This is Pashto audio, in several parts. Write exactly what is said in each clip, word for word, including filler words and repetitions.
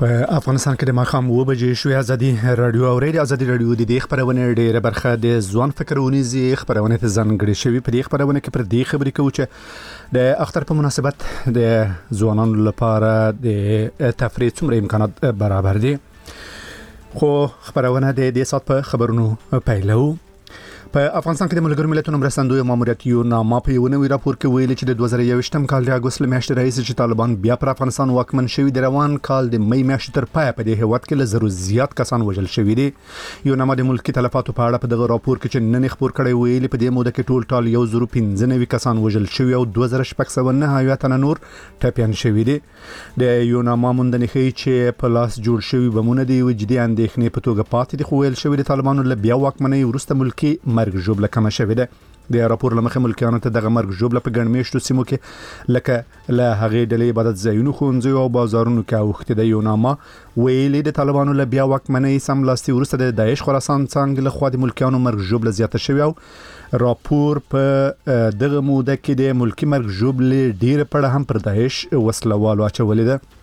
په افغانستان کې د ماښام و بجې شوې ازادي رادیو او ریډیو ازادي رادیو د دې خبرونه ډېره برخه د ځوان فکرونی زی خبرونه ته ځانګړي شوی په دې خبرونه کې پر دې خبرې کوي چې د اختر په مناسبت د ځوانانو لپاره د تفریح څومره امکانات برابر دي. خو خبرونه د دې سات په خبرونو پیلو. په افغانستان کې د ملګرو ملتونو مرستندوی ماموریت یو نامه په یو نوی راپور کې ویلي چې د دوه زره یوویشتم کال د اګوست میاشتې راهیسې چې طالبان بیا پر افغانستان واکمن شوي د روان کال د می میاشتې تر پایه په دې هیواد کې له زرو زیات کسان وژل شوي دي. یو نامه د ملکی تلفاتو په اړه په دغه راپور کې چې نن خبر کړی ویلي په دې موده کې ټول ټال یو زرو پنځه نوي کسان وژل شوي او دوه زره شپږ سوه نه اویا تنه نور ټپیان شوي دي. د یو نامه موندنې ښیي چې په لاس جوړ شوي بمونه د یوې جدي اندېښنې په توګه پاتې دي، خو ویل شوي د طالبانو له بیا واکمنۍ وروسته ملکي مرګ ژوبله کمه شوې ده. د راپور لمخې ملکیانو ته دغه مرګ ژوبله په ګڼ میشتو سیمو کې لکه له هغې ډلې عبادت ځایونو، ښوونځیو او بازارونو کې اوښتې ده. یو نامه ویلي د طالبانو له بیا واکمنۍ سملاسي وروسته د داعش خراسان څانګې لخوا د ملکیانو مرګ ژوبله زیاته شوې او راپور په دغه موده کې د ملکي مرګ ژوبلې ډېره پړه هم پر داعش وسلوالو اچولې ده.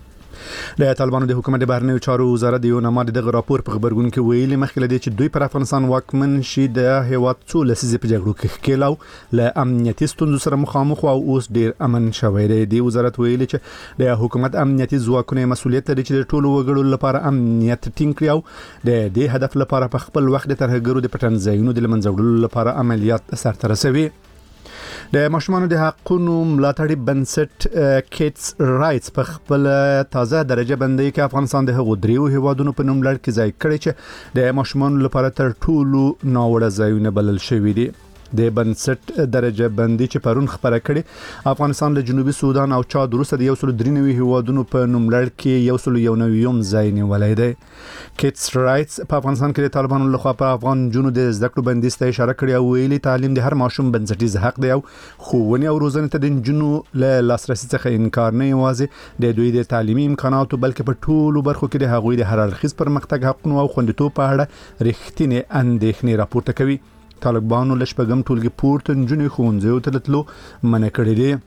د طالبانو د حکومت د بهرنیو چارو وزارت د یو نامه دغه راپور په خبرګون کې ویلي مخکې لدی چې دوی پر افغانستان واکمن شي د هیواد څو لسیزې په جګړو کې ښکیلاو له امنیتي ستونزو سره مخامخ او اوس ډیر امن شوی دی. د وزارت ویلي چې د حکومت امنیتي ځواکونه مسؤلیت لري چې د ټولو وګړو لپاره امنیت ټینګ کړي او د دې هدف لپاره په خپل وخت د ترهګرو د پټن ځایونو د لمنځه وړلو لپاره عملیات سرته رسوي. د ماشومانو د حقونو ملاتړي بنسټ کیټس رائټس په خپل تازه درجه بندۍ کې افغانستان د هغو دریو هیوادونو په نوم لړ کې ځای کړی چې د ماشومانو لپاره تر ټولو ناوړه ځایونه بلل شوي دي. د بنسټ درجه بندي چې پرون خبره کړي افغانستان له جنوبي سودان او چاد وروسته د یو سل درې نوي هیوادونو په نوم لړ کې یو سل یو نویم ځای نیولی دی. کیټس رائټس په افغانستان کې د طالبانو لخوا په افغان جنونو د زده کړو بندیز ته اشاره کړې او ویلي تعلیم د هر ماشوم بنسټیز حق دی او ښوونې او روزنې ته د جنونو له لاسرسي څخه انکار نه یوازې د دوی د تعلیمي امکاناتو بلکې په ټولو برخو کې د هغوی د هر اړخیز پرمختګ حقونو او خوندیتوب په اړه رښتینې اندېښنې راپورته کوي. طالبانو له شپږم ټولګي پورته نجونې ښوونځیو ته تللو منع کړي دي.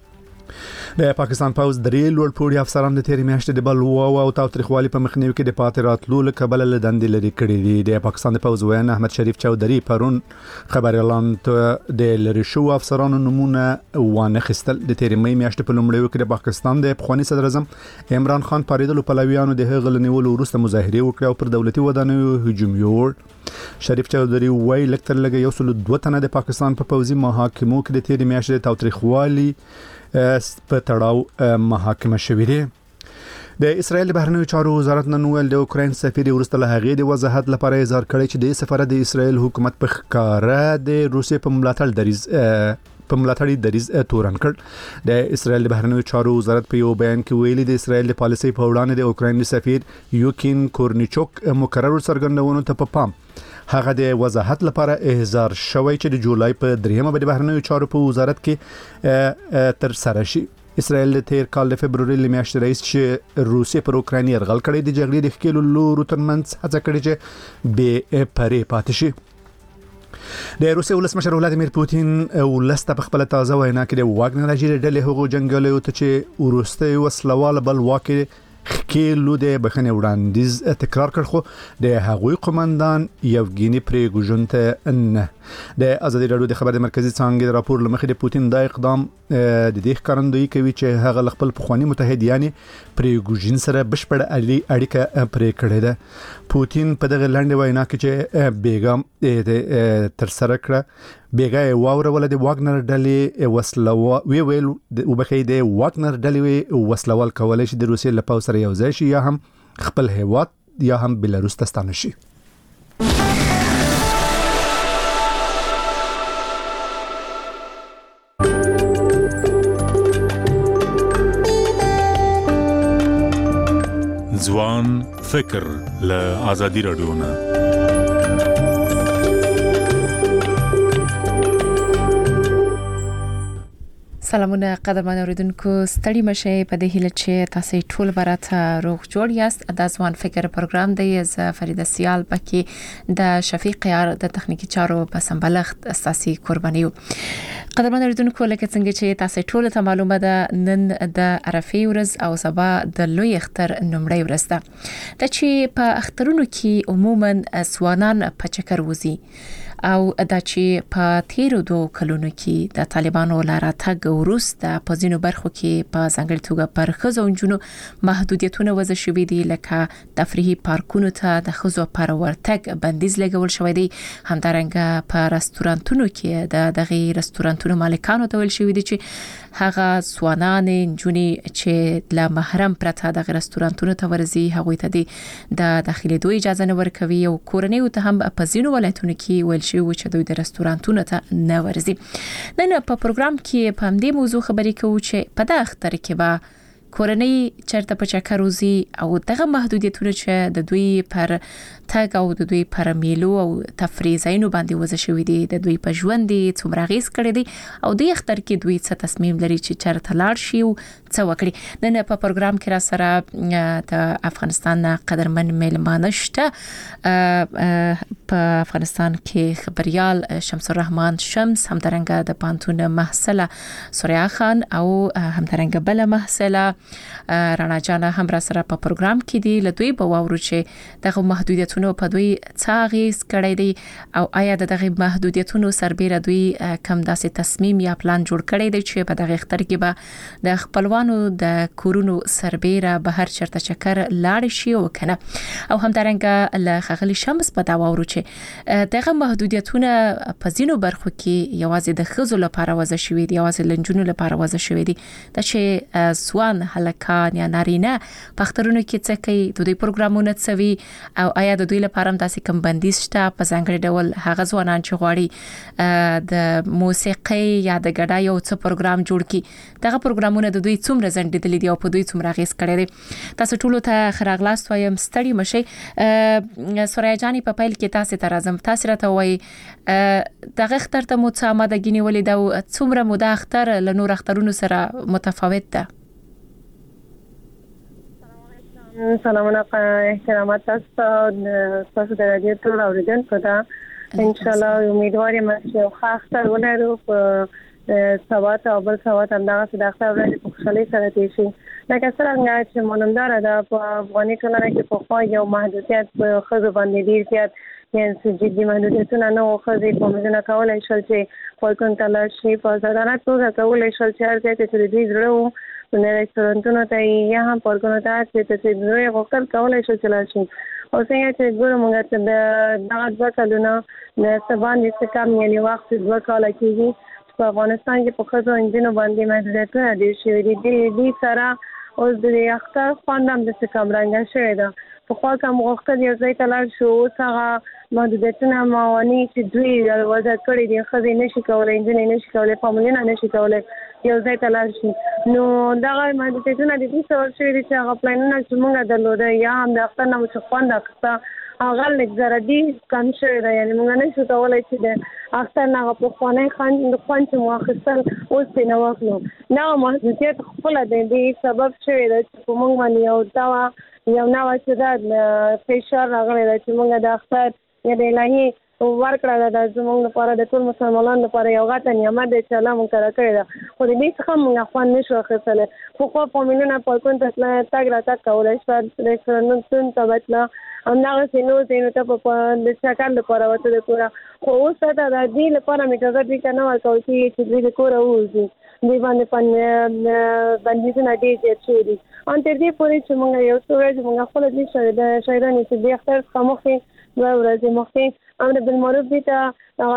د پاکستان پوځ درې لوړپوړي افسران د تېرې میاشتې د بلوا او تاوتریخوالي په مخنیوي کې د پاتې راتلو له کبله له دندې لرې کړي دي. د پاکستان د پوځ ویان احمد شریف چودھری پرون خبر اعلان ته د لرې شوو افسرانو نومونه وانخیستل. د تېرې می میاشتې په لومړیو کې د پاکستان د پخواني صدر اعظم عمران خان پاریدلو پلویانو د هغه له نیولو وروسته مظاهرې وکړې او پر دولتي ودانیو هجوم یووړ. شریف چودھری وایي لږ تر لږه یو سل دوه تنه د پاکستان په پوځي محاکمو کې د تېرې میاشتې د تاوتریخوالي په تړاو محاکمه شوي دي. د اسرائیل د بهرنیو چارو وزارت نن ویل د اوکراین سفیر وروسته له هغې د وضاحت لپاره اظهار کړی چې د سفارت د اسرائیل حکومت په ښکاره د روسیې په ملاتړ دریځ په ملاتړي دریځ تورن کړ. د اسرائیل د بهرنیو چارو وزارت په یو بیان کې ویلي د اسرائیل د پالیسۍ په وړاندې د اوکراین سفیر یوکین کورنیچوک مکرر څرګندونو ته په پام هغه د وضاحت لپاره احضار شوی چې د جولای په دریمه به د بهرنیو چارو په وزارت کې تر سره شي. اسرائیل د تیر کال د فبرवरी میاشتې راهیسې چې روسیې پر اوکراین یرغل کړی د جګړې د ښکېلو لورو ترمنځ هڅه کړې چې بې پرې پاتې شي. د روسیې ولسمشر ولادیمیر پوتین ولسته په خپل تازه وینا کې د واګنر اجیر ډلې هغو جنګیالیو ته چې وروستي وسلوال بل واکه خېلو د بخنه وړاندیز تکرار کړ، خو د هغوی قومندان یوګینی پریګوژن ته نه. د ازادي رادیو د خبر د مرکزی څانګې راپور لمخې د پوتین د اقدام د دې ښکارندویي کوي چې هغه خپل پخوانی متحد یعنی پریګوژن سره بشپړ اړیکه پرې کړې ده. پوتین په دغه لاندې وینا کې چې بیګم تر سره کړه بیګای واورول د واګنر ډلې وسلو وی ویل او بخې د واګنر ډلې وسلوال کولای شي د روسیې له پاو سره یو ځای شي یا هم خپل هیواد یا هم بلاروس ته ستانه شي. ځوان فکر له آزادي رادیو نه. سلامونه قدرمن اوریدونکو، ستړي مشه په دې هیله چې تاسو ټول برات روغ جوړ یاست. د ځوان فکر پروګرام دی ز فریده سیال پکې د شفیق یار د تخنیکی چارو په سمبلښت اساسي قربانیو. قدرمن اوریدونکو لکه څنګه چې تاسو ټول ته معلومه ده نن د عرفه ورځ او سبا د لوی اختر نومړی ورځ ده د چې په اخترونو کې عموما سوانان په چکر وزي او د چې په تیرو دوه کلونو کې د طالبانو لاراتګ وروسته په ځینو برخو کې په ځانګړي توګه پر خزو انجونو محدودیتونه وضع شوې دي لکه تفریحي پارکونو ته د خزو پر ورتګ بندیز لګول شوی دی همدارنګه په رستورانتونو کې د دغه رستورانتونو مالکانو ته ویل شوی دي چې هغه سوانان جونی چې له محرم پرته د رستورانتونو ته ورزي هغه ته د داخلي دوی اجازه نه ورکوي او کورنۍ ته هم په ځینو ولایتونو کې ویل شوی چې دوی د رستورانتونو ته نه ورزي نن په پروګرام کې په همدې موضوع خبرې کوو چې په دغه اختر کې به کورنۍ چرته په چکر وزي او دغه محدودیتونه چې د دوی پر تاګ او د دوی پر میلو او تفریح ځایونو باندې وځي شوې دي د دوی په ژوند دي څومره غیس کړي دي او د اختر کې دوی څه تصمیم لري چې چرته لاړ شي او څه وکړي نن په پروګرام کې را سره د افغانستان قدرمن میلمانه شته په افغانستان کې خبريال شمس الرحمن شمس همدارنګه د پانتون محصله سوریا خان او همدارنګه بل محصله رانا جان هم را سره په پروګرام کې دي لدوی په واورو چې دغه محدودیتونو په دوی څاغیس کړی دي او آیا دغه محدودیتونو سربېره دوی کم داسې تصمیم یا پلان جوړ کړی دی چې په دغه اختر کې به د خپلوانو د کورونو سربېره بهر چرته چکر لاړ شي او کنه او همدارنګه له خغلی شمس په دا واورو چې دغه محدودیتونه په ځینو برخو کې یوازې د خزو لپاره وضع شوی دي یوازې لنجونو لپاره وضع شوی دي د چې سوان هلکان یا نارینه پخترونو کې څه کوي د دوی پروګرامونه څوي او آیا د دوی لپاره هم داسې کم بندیز شته په ځانګړي ډول هغه ځوانان چې غواړي د موسیقي یا د ګډای او څه پروګرام جوړ کړي دغه پروګرامونه د دوی څومره زندېدلې دي او په دوی څومره غیس کړي دي تاسو ټول ته خراغلاست وایم ستړي مشي سوریا جانی په پیل کې تاسو ته راځم تاسو راته وایي دغه اختر ته مو څه آمادګي نیولې ده څومره مو د اختر له نور اخترونو سره متفاوت ده سلامونه احترامات تاسو تاسو د رادیو ټول اوریدونکو ته ان شاء الله امیدوار یم چې ښه اختر ولرو په سوات او بل سوات همدغه د اختر ورځ په خوشحالۍ سره تیر شي لکه څنګه چې مونږ دا په افغاني ټولنه کې په خوا یو محدودیت په خزو باندې ډیر زیات یعنی جدي محدودیتونه نه او خزي په مزنه کولای شي چې فالکون تل شي په ځانه توګه کولای شي چې هر ځای ته دې زړه نه رستورانتونو ته یا هم پارکونو ته چې تاسو دوی وکړ کولای شئ چې لاشي او څنګه چې ګورم موږ ته د دغه ځکه کلونه د سبان د څه کم یعنی وخت د وکاله کېږي په افغانستان کې په خزو انجینو باندې محدودیتونه دي شوي دي د سره او د اختر خوندم د څه کم رنګ شوی ده په خوا کوم وخت یو ځای ته لاړ شو څنګه محدودیتونه موانع چې دوی وضع کړی دي خزي نشي کولای انجینې نشي کولای فاملینا نشي کولای یو ځای ته لاړ شي نو دغه محدودیتونه د دې څور شوی دي چې هغه پلانونه چې موږ درلوده یا هم د اختر نه مو خوند اخته هغه لږ زردي کم شوی دی یعنی موږ نه شو کولای چې د اختر نه په خوانه خان د خوان چې مؤخصل اوس په نو واخلو نه محدودیت خپل د دې سبب شوی دی چې موږ باندې یو دا یو نو چې دا فشار راغلی دی چې موږ د اختر یا د الهي ورکړه د زموږ لپاره د ټول مسلمانانو لپاره یو غټه نعمت دی چې الله مونږ راکړی ده خو د دې څخه موږ خوان نشو اخیستلی خو خو په مینونه په کوم ته تاګ را تاګ کولای شو رستورانتونو ته بتله همدغسې نور ځایونو ته په د چکر لپاره وته د کوره خو اوس ته د دې لپاره مې اجازه دوی ته نه ورکول کېږي چې دوی د کوره ووځي دوی باندې بندیزونه ډېر زیات شوي دي ان تر دې پورې چې موږ یو څو ورځې موږ خپله دې د شاعرانې چې د اختر څخه مخکې دوه ورځې مخکې امر بالمعروف دي ته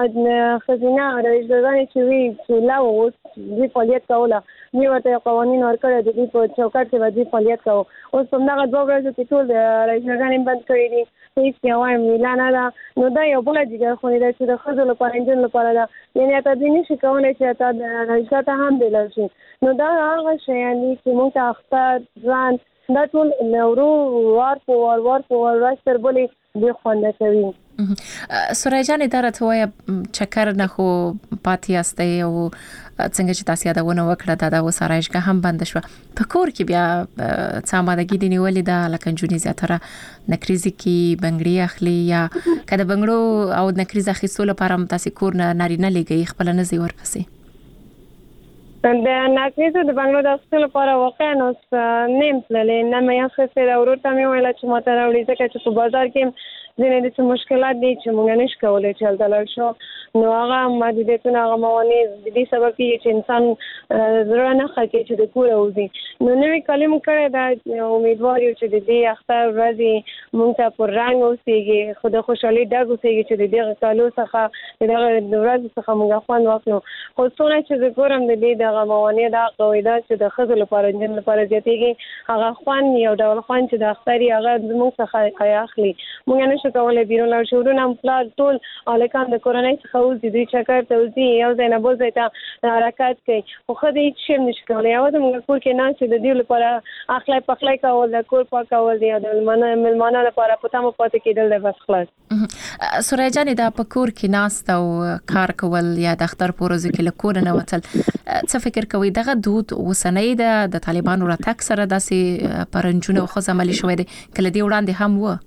خزینه رئیسګانې چې وي چې لا اوس دې فعالیت کوله دوی ورته قوانین ورکړی د دوی په چوکاټ کې به دوی فعالیت کوو اوس په همدغه دوه ورځو کې ټول رئیسګانې بند کړي دي هېڅ کې وایم ویلا نه ده نو دا یو بله جګرخونې ده چې د ښځو لپاره نجونو لپاره ده یعنې اته دوی نشي کولی چې اته د رئیسه ته هم بېلل شي نو دا هغه شیان دي چې موږ ته اختر ځان دا ټول ورو وار په وار وار په وار ورځ تر بلې دوی خوانده کوي سوریا جان اداره وایي چکر نه خو پاتې یاستئ او څنګه چې تاسو یادونه وکړه دا د وسارایشګه هم بند شو په کور کې بیا څه آمادګي دی نیولې ده لکه جونی زیاتره نکریزي کې بنگړي اخلي یا کله بنگړو او نکریز اخیستلو لپاره تاسو کور نه نارینه لګي خپل نه زی ورپسې د ناکریزو د بنګلو د اخیستلو لپاره واقعا اوس نیم تللې نه مې اخیستې دا ورور ته مې ویل چې ما ته راوړي ځکه چې په بازار کې ځینې داسې مشکلات دي چې موږ نشو کولی چې هلته لاړ شو نو هغه محدودیتونه هغه موانع د دې سبب کېږي چې انسان زړه نه ښه کوي چې د کوره وځي نو نوی کلي مو کړی دا امیدوار یو چې د دې اختر ورځې موږ ته پر رنګ اوسېږي خو د خوشحالي ډک اوسېږي چې د دغه کالو څخه د دغه ورځې څخه موږ خوند واخلو خو څونه چې زه ګورم د دې دغه موانع دا قاعده چې د ښځو لپاره نجونو لپاره زیاتېږي هغه خوند یو ډول خوند چې د اختر یې هغه زموږ څخه اخلي موږ نشو کولی بیرون لاړ شو ورونه پلار ټول هلکان د کورنۍ څخه وځي دوی چکر ته وځي یو ځای نه بل ځای ته حرکت کوي خو ښځې هېڅ شی هم نشي کولی یوازې موږ کور کې ناست چې د دوی لپاره اخلی پخلی کول د کور پاکول دی او د مېلمانه لپاره په تمه پاتې کېدل دی بس خلاص سوریا جانې دا په کور کې ناست او کار کول یا د اختر په ورځو کې له کوره نه وتل څه فکر کوئ دغه دود اوسنی ده د طالبانو راتګ سره داسې پر نجونو او ښځو عملي شوی دی که له دې وړاندې هم و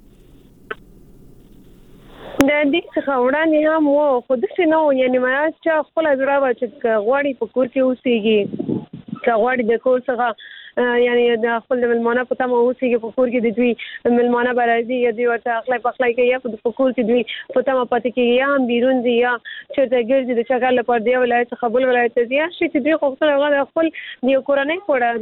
د دې څخه وړاندې هم و خو داسې نه و یعنې مراز چا خپله زړه وه چې که غواړي په کور کې اوسېږي که غواړي د کور څخه یعنې د خپل د مېلمانه په تمه اوسېږي په کور کې د دوی مېلمانه به راځي یا دوی ورته اخلی پخلی کوي یا په کور کې دوی په تمه پاتې کېږي یا هم بیرون ځي یا چېرته ګرځي د چکر لپاره د یو ولایت څخه بل ولایت ته ځي هر شی چې دوی غوښتل هغه د خپل د یو کورنۍ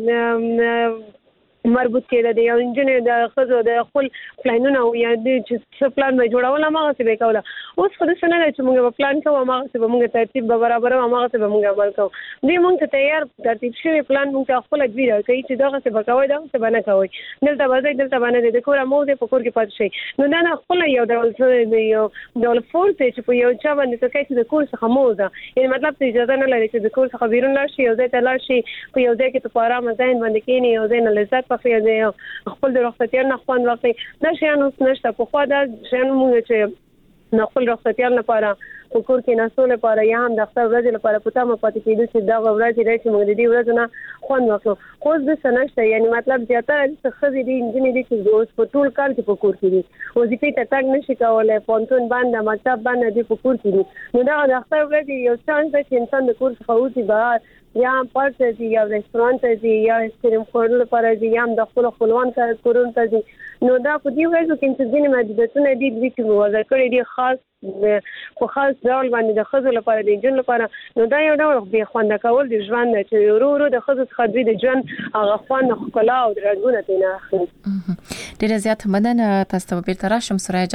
پوره مربوط کېده د یو نجونې د ښځو د خپل پلانونه یا دوی چې څه پلان به جوړول هماغسې به یې کوله اوس خو داسې نه ده چې موږ به پلان کوو هماغسې به موږ ترتیب به برابروو هماغسې به موږ عمل کوو دوی موږ ته تیار ترتیب شوی پلان موږ ته خپله دوی راکوي چې دغسې به کوئ دغسې به نه کوئ دلته به ځئ دلته به نه دی د کوره مه وځئ په کور کې پاتې شئ نو دا نه خپله یو ډول یو ډول فورس دی چې په یو چا باندې څه کوي چې د کور څخه مه وځه یعنې مطلب ته اجازه نه لري چې د کور څخه بیرون لاړ شي یو ځای ته لاړ شي په یو ځای کې ته په ارامه ذهن باندې کښېني یو ځای نه لذت پخوي دی خپل د رخصتیانو نه خوند واخلي دا شیان اوس نشته پخوا دا شیان موږ چې د خپل رخصتیانو لپاره په کور کې ناستو لپاره یا هم د اختر ورځې لپاره په تمه پاتې کېدو چې دغه ورځې دی چې موږ د دې ورځو نه خوند واخلو خو اوس داسې نشته یعنې مطلب زیاتره داسې ښځې دي نجونې دي چې اوس په ټول کال کې په کور کې دي وظیفې ته تګ نشي کولی پوهنتون بند ده مکتب بند دی په کور کې دي نو دغه د اختر ورځې یو چانس ده چې انسان د کور څخه وځي بهر یا هم پارک ته ځي یا رستورانت ته ځي یا ایسکریم خوړلو لپاره ځي یا هم د خپلو خپلوان کورونو ته ځي نو دا په دې ورځو کې چې ځینې محدودیتونه دي دوی چې وضع کړي دي خاص په خاص ډول باندې د ښځو لپاره د نجونو لپاره نو دا یو ډول بې خونده کول د ژوند دی چې ورو ورو د ښځو څخه دوی د ژوند هغه خوند ښکلا او رنګونه ترېنه اخلي ډېره زیاته مننه تاسو ته به بیرته راشم سوریا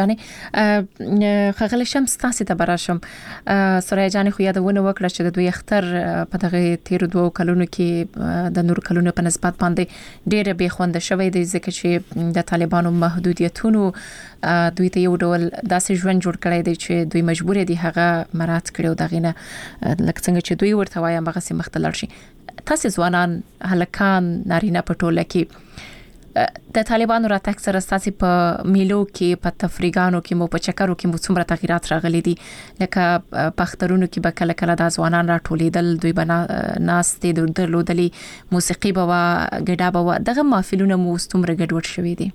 جانې ښاغلی شمس تاسې ته به راشم سوریا جانې خو یادونه وکړه چې د دوی اختر په دغه تیرو دوو کلونو کې د نورو کلونو په نسبت باندې ډېره بې خونده شوی دی ځکه چې د طالبانو محدودیتونو دوی ته یو ډول داسې ژوند جوړ کړی دی چې دوی مجبور دي هغه مراعات کړي او دغه نه لکه څنګه چې دوی ورته وایي هغسې مخ ته لاړ شي تاسې ځوانان هلکان نارینه په ټوله کې د طالبانو راتګ سره ستاسې په میلو کې په تفریحګانو کې مو په چکرو کې مو څومره تغیرات راغلي دي لکه په اخترونو کې به کله کله دا ځوانان راټولېدل دوی به ناستې درلودلې موسیقي به وه ګډا به وه دغه محفلونه مو اوس څومره ګډوډ شوي دي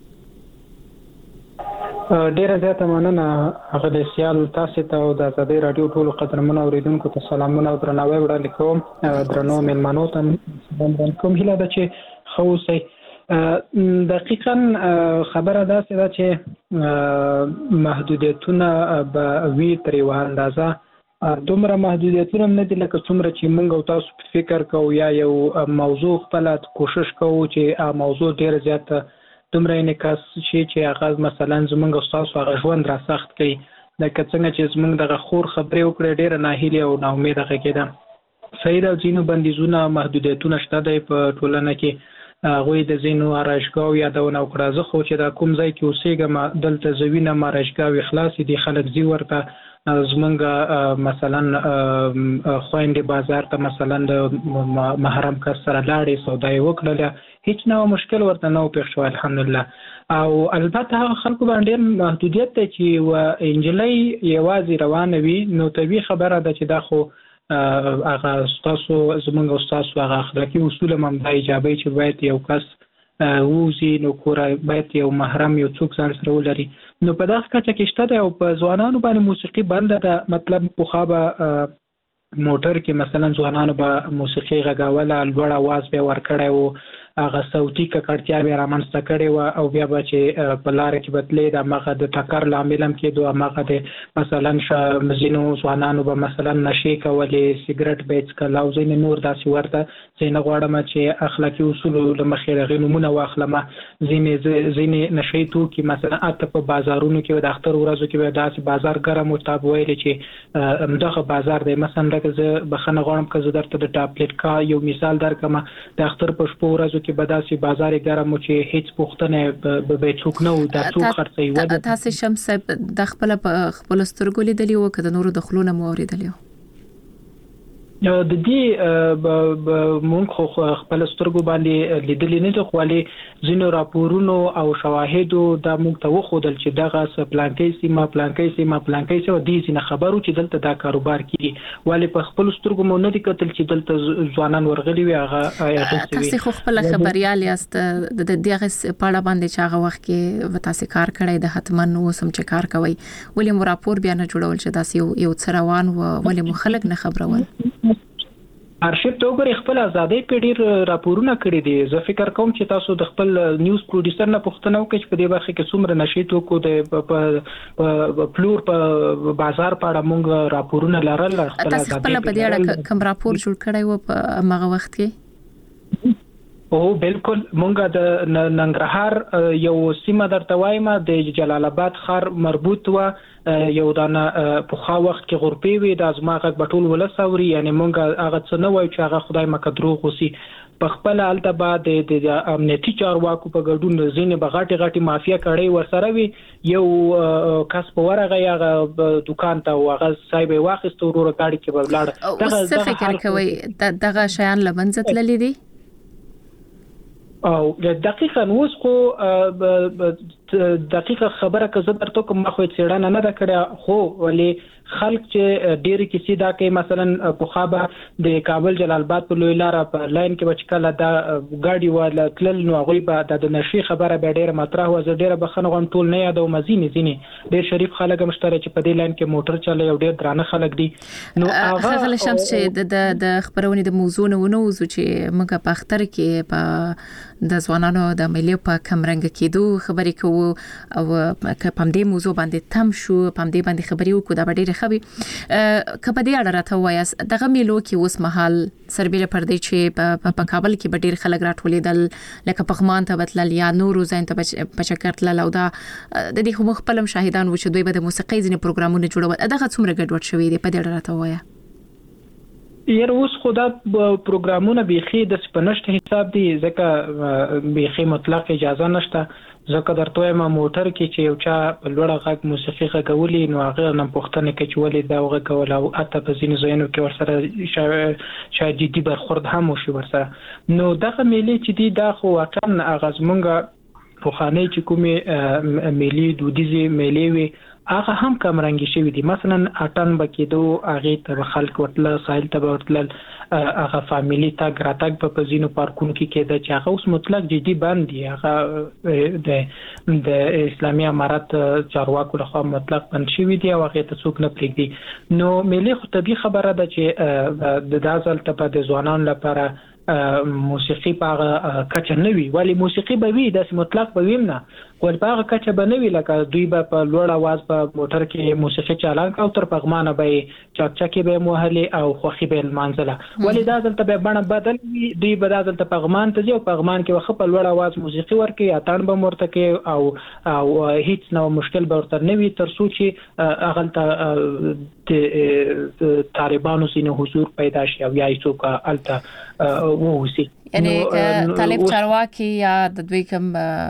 ډیره زیاته مننه هغه سیال تاسو ته او د ازادي رادیو ټولو قدرمنو اوریدونکو ته سلامونه او درناوی وړاندې کوم درنو مېلمنو ته سلام کوم هیله ده چې خوسي دقیقاً خبره داسې ده چې محدودیتونه به وی تر یو اندازه دومره محدودیتونه نه دي لکه څومره چې موږ او تاسو فکر کوو یا یو موضوع خپل کوشش کوو چې موضوع ډیر زیات دومره انعکاس شي چې هغه مثلا زموږ او تاسو هغه ژوند را سخت کړي لکه څنګه چې زموږ دغه خور خبرې وکړې ډیره ناهیلې او ناامیده غږېده صحیح ده ځینو بندیزونه محدودیتونه شته دی په ټولنه کې هغوی د ځینو آرایشګاو یادونه وکړه زه خو چې دا کوم ځای کې اوسېږم دلته زه وینم آرایشګاوې خلاصې دي خلک ځي ورته زمونږ مثلا خویندې بازار ته مثلا د محرم کس سره لاړې سودا یې وکړله هیڅ نه مشکل ورته نه و پېښ شوی الحمدلله او البته هغه خلکو باندې ډېر محدودیت دی چې و نجلۍ یوازې روانه وي نو طبیعي خبره ده چې دا خو هغه ستاسو زمونږ او ستاسو هغه اخلاقي اصول هم دا ایجابوي چې باید یو کس ووځي نو کوره باید یو محرم یو څوک ځان سره ولري نو په دغه کچه کې شته دی او په ځوانانو باندې موسیقي بنده ده مطلب پخوا به موټر کې مثلا ځوانانو به موسیقي غږوله، لوړ आवाज به ورکړی وو، هغه صوتي ککړتیا به رامنځته کړې و او بیا به چې په لار کې بدلې د هغه د ټکر لامل هم کېدو، هغه د مثلا مزینو ځوانانو به مثلا نشې کولې، سیګریټ به څکل او ځینې نور داسې ورته ځینې غواړم چې اخلاقي اصول له مخې د نمونه واخلم. ځینې ځینې نشې توکي مثلا اته په بازارونو کې د اختر ورځو کې به داسې بازار ګرم او تاب ویل چې همدغه بازار دی. مثلا لکه زه بخنه غواړم که زه درته د ټابلیټ کا یو مثال درکم، د اختر په شپو ورځو کې بداسي بازار ګرم چې هیڅ پوښتنه به څوک نه و د څوک خرڅي و. تاسو شمس د خپل خپل سترګو لیدلی و که د نورو د خلونو مو اوریدلی و؟ د دې مونږ خو خپل سترګو باندې لیدلې نه دي، خو لې ځینو راپورونو او شواهدو دا مونږ ته وښودل چې دغه پلانکې سیمه پلانکې سیمه پلانکې سیمه دې ځینې خبرو چې دلته دا کاروبار کوي، ولې په خپل سترګو مو نه دي کتل چې دلته ځوانان ورغلي وي. هغه تاسو خو خپل خبريال یاست د دغه پاړه باندې چې هغه وخت کې تاسو کار کړی د حتمن اوسم چې کار کوي، ولې مو راپور بیا نه جوړول چې داسې یو څه روان و، ولې مو خلک نه خبرول؟ ارشیف ته وګورئ، خپل ازادۍ په ډیر راپورونه کړی دي. زه فکر کوم چې تاسو د خپل نیوز پروډوسر نه پوښتنه وکړئ چې په دې برخه کې څومره نشي توکو د پلور په بازار په اړه موږ راپورونه لرل. تاسو خپل په دې اړه کوم راپور جوړ کړی و په هغه وخت کې؟ او بالکل مونږه د ننګرهار یو سیمه درته وایم، د جلال آباد ښار مربوط و، یو دانه په خا وخت کې غرپې وي د ازماغه بټول ولسوري، یعنی مونږه هغه څه نه وایو چې هغه خدای مکه دروغ وسی. په خپل حالت بعد د امنیتي چارواکو په ګډون ځینې بغاټي غاټي مافیا کړي ورسره وي. یو کس په ورغه هغه دکان ته هغه صاحب واخیست ورور کاړي کې بلاړ. دغه څه فکر کوي دغه شیان لمنځت للی دي؟ او دقیقاً اوس خو دقیقه خبره که زه درته کوم خو څېړنه نه ده کړې، خو ولې خلک چې ډېر کیسې دا کوي مثلا په خابه د کابل جلال آباد په لوی لار په لاین کې بچکله دا ګاډي ولا تلل نو هغه به د نشي خبره به ډېر مطرح و. زه ډېر بخنه غون ټول نه یادو مزینې زینې ډېر شریف خلک مشترک چې په دې لاین کې موټر چلای او ډېر درانه خلک دي. نو هغه هغه شمس چې د د خبرونه د موضوع نه ونوزو چې موږ په اختر کې په د ځوانانو د ملي په کمرنګ کېدو خبرې کوو او په دې موضوع باندې تم شو، په دې باندې خبرې وکړو دا ډېر خبي کبه دې اړه راته وایاس. دغه میلو کې اوس مهال سربېره پر دې چې په کابل کې به ډېر خلک راټولېدل لکه پخمان ته بتلل یا نورو ځین ته پچکرتل او دا د دې خو مخبلم شاهدان و چې دوی به د موسیقي ځینې پروګرامونه جوړول. دغه څومره ګډوډ شوی دی په دې اړه راته وایا؟ یره اوس خدا پروګرامونه بيخي د سپنشت حساب دي، ځکه بيخي مطلق اجازه نشته. ځکه درته ما موټر کې چې یو چا لوړه غږ موسیقي غږولې نو هغه نن پښتنه کې چې ولې دا وغه کول او اته په ځینې ځایونو کې ورسره شاید جدي برخورد هم وشي ورسره. نو دغه ملي چې دی دا خو واقعا اغاز مونږه په خانه چې کومه ملي دودیزي ملي وي هغه هم کم رنګي شوی دي. مثلا اټن بکیدو هغه ته خلک ورتل سایل ته ورتل هغه فاميلي تا ګراتګ په پزینو پارکونو کې کېده چې هغه اوس مطلق جدي بند دي. هغه د د اسلامي امارات چارواکو لخوا مطلق بند شوی دي او هغه ته څوک نه پریږدي. نو ملي خو طبي خبره ده چې د دازل ته په د ځوانان لپاره موسیقي په کچه نه وي، ولی موسیقي به وي داس مطلق به ویم نه، ول په کچه به نه وي لکه دوی به په لوړ आवाज په موټر کې موسیقي چالان او تر پغمانه به چاکچکی به موهلي او خوخي به منځله. ولی دا ځلته به بڼه بدل وي، دوی به دا ځلته پغمان ته ځي او پغمان کې وخت په لوړ आवाज موسیقي ورکي اتان به مرته کې او او هیڅ نو مشکل به ورته نه وي تر څو چې اغلته د طالبانو سینه حضور پیدا شي او یا څوک الته ووسی. یعنی که طالب چارواکي یا د دوی کوم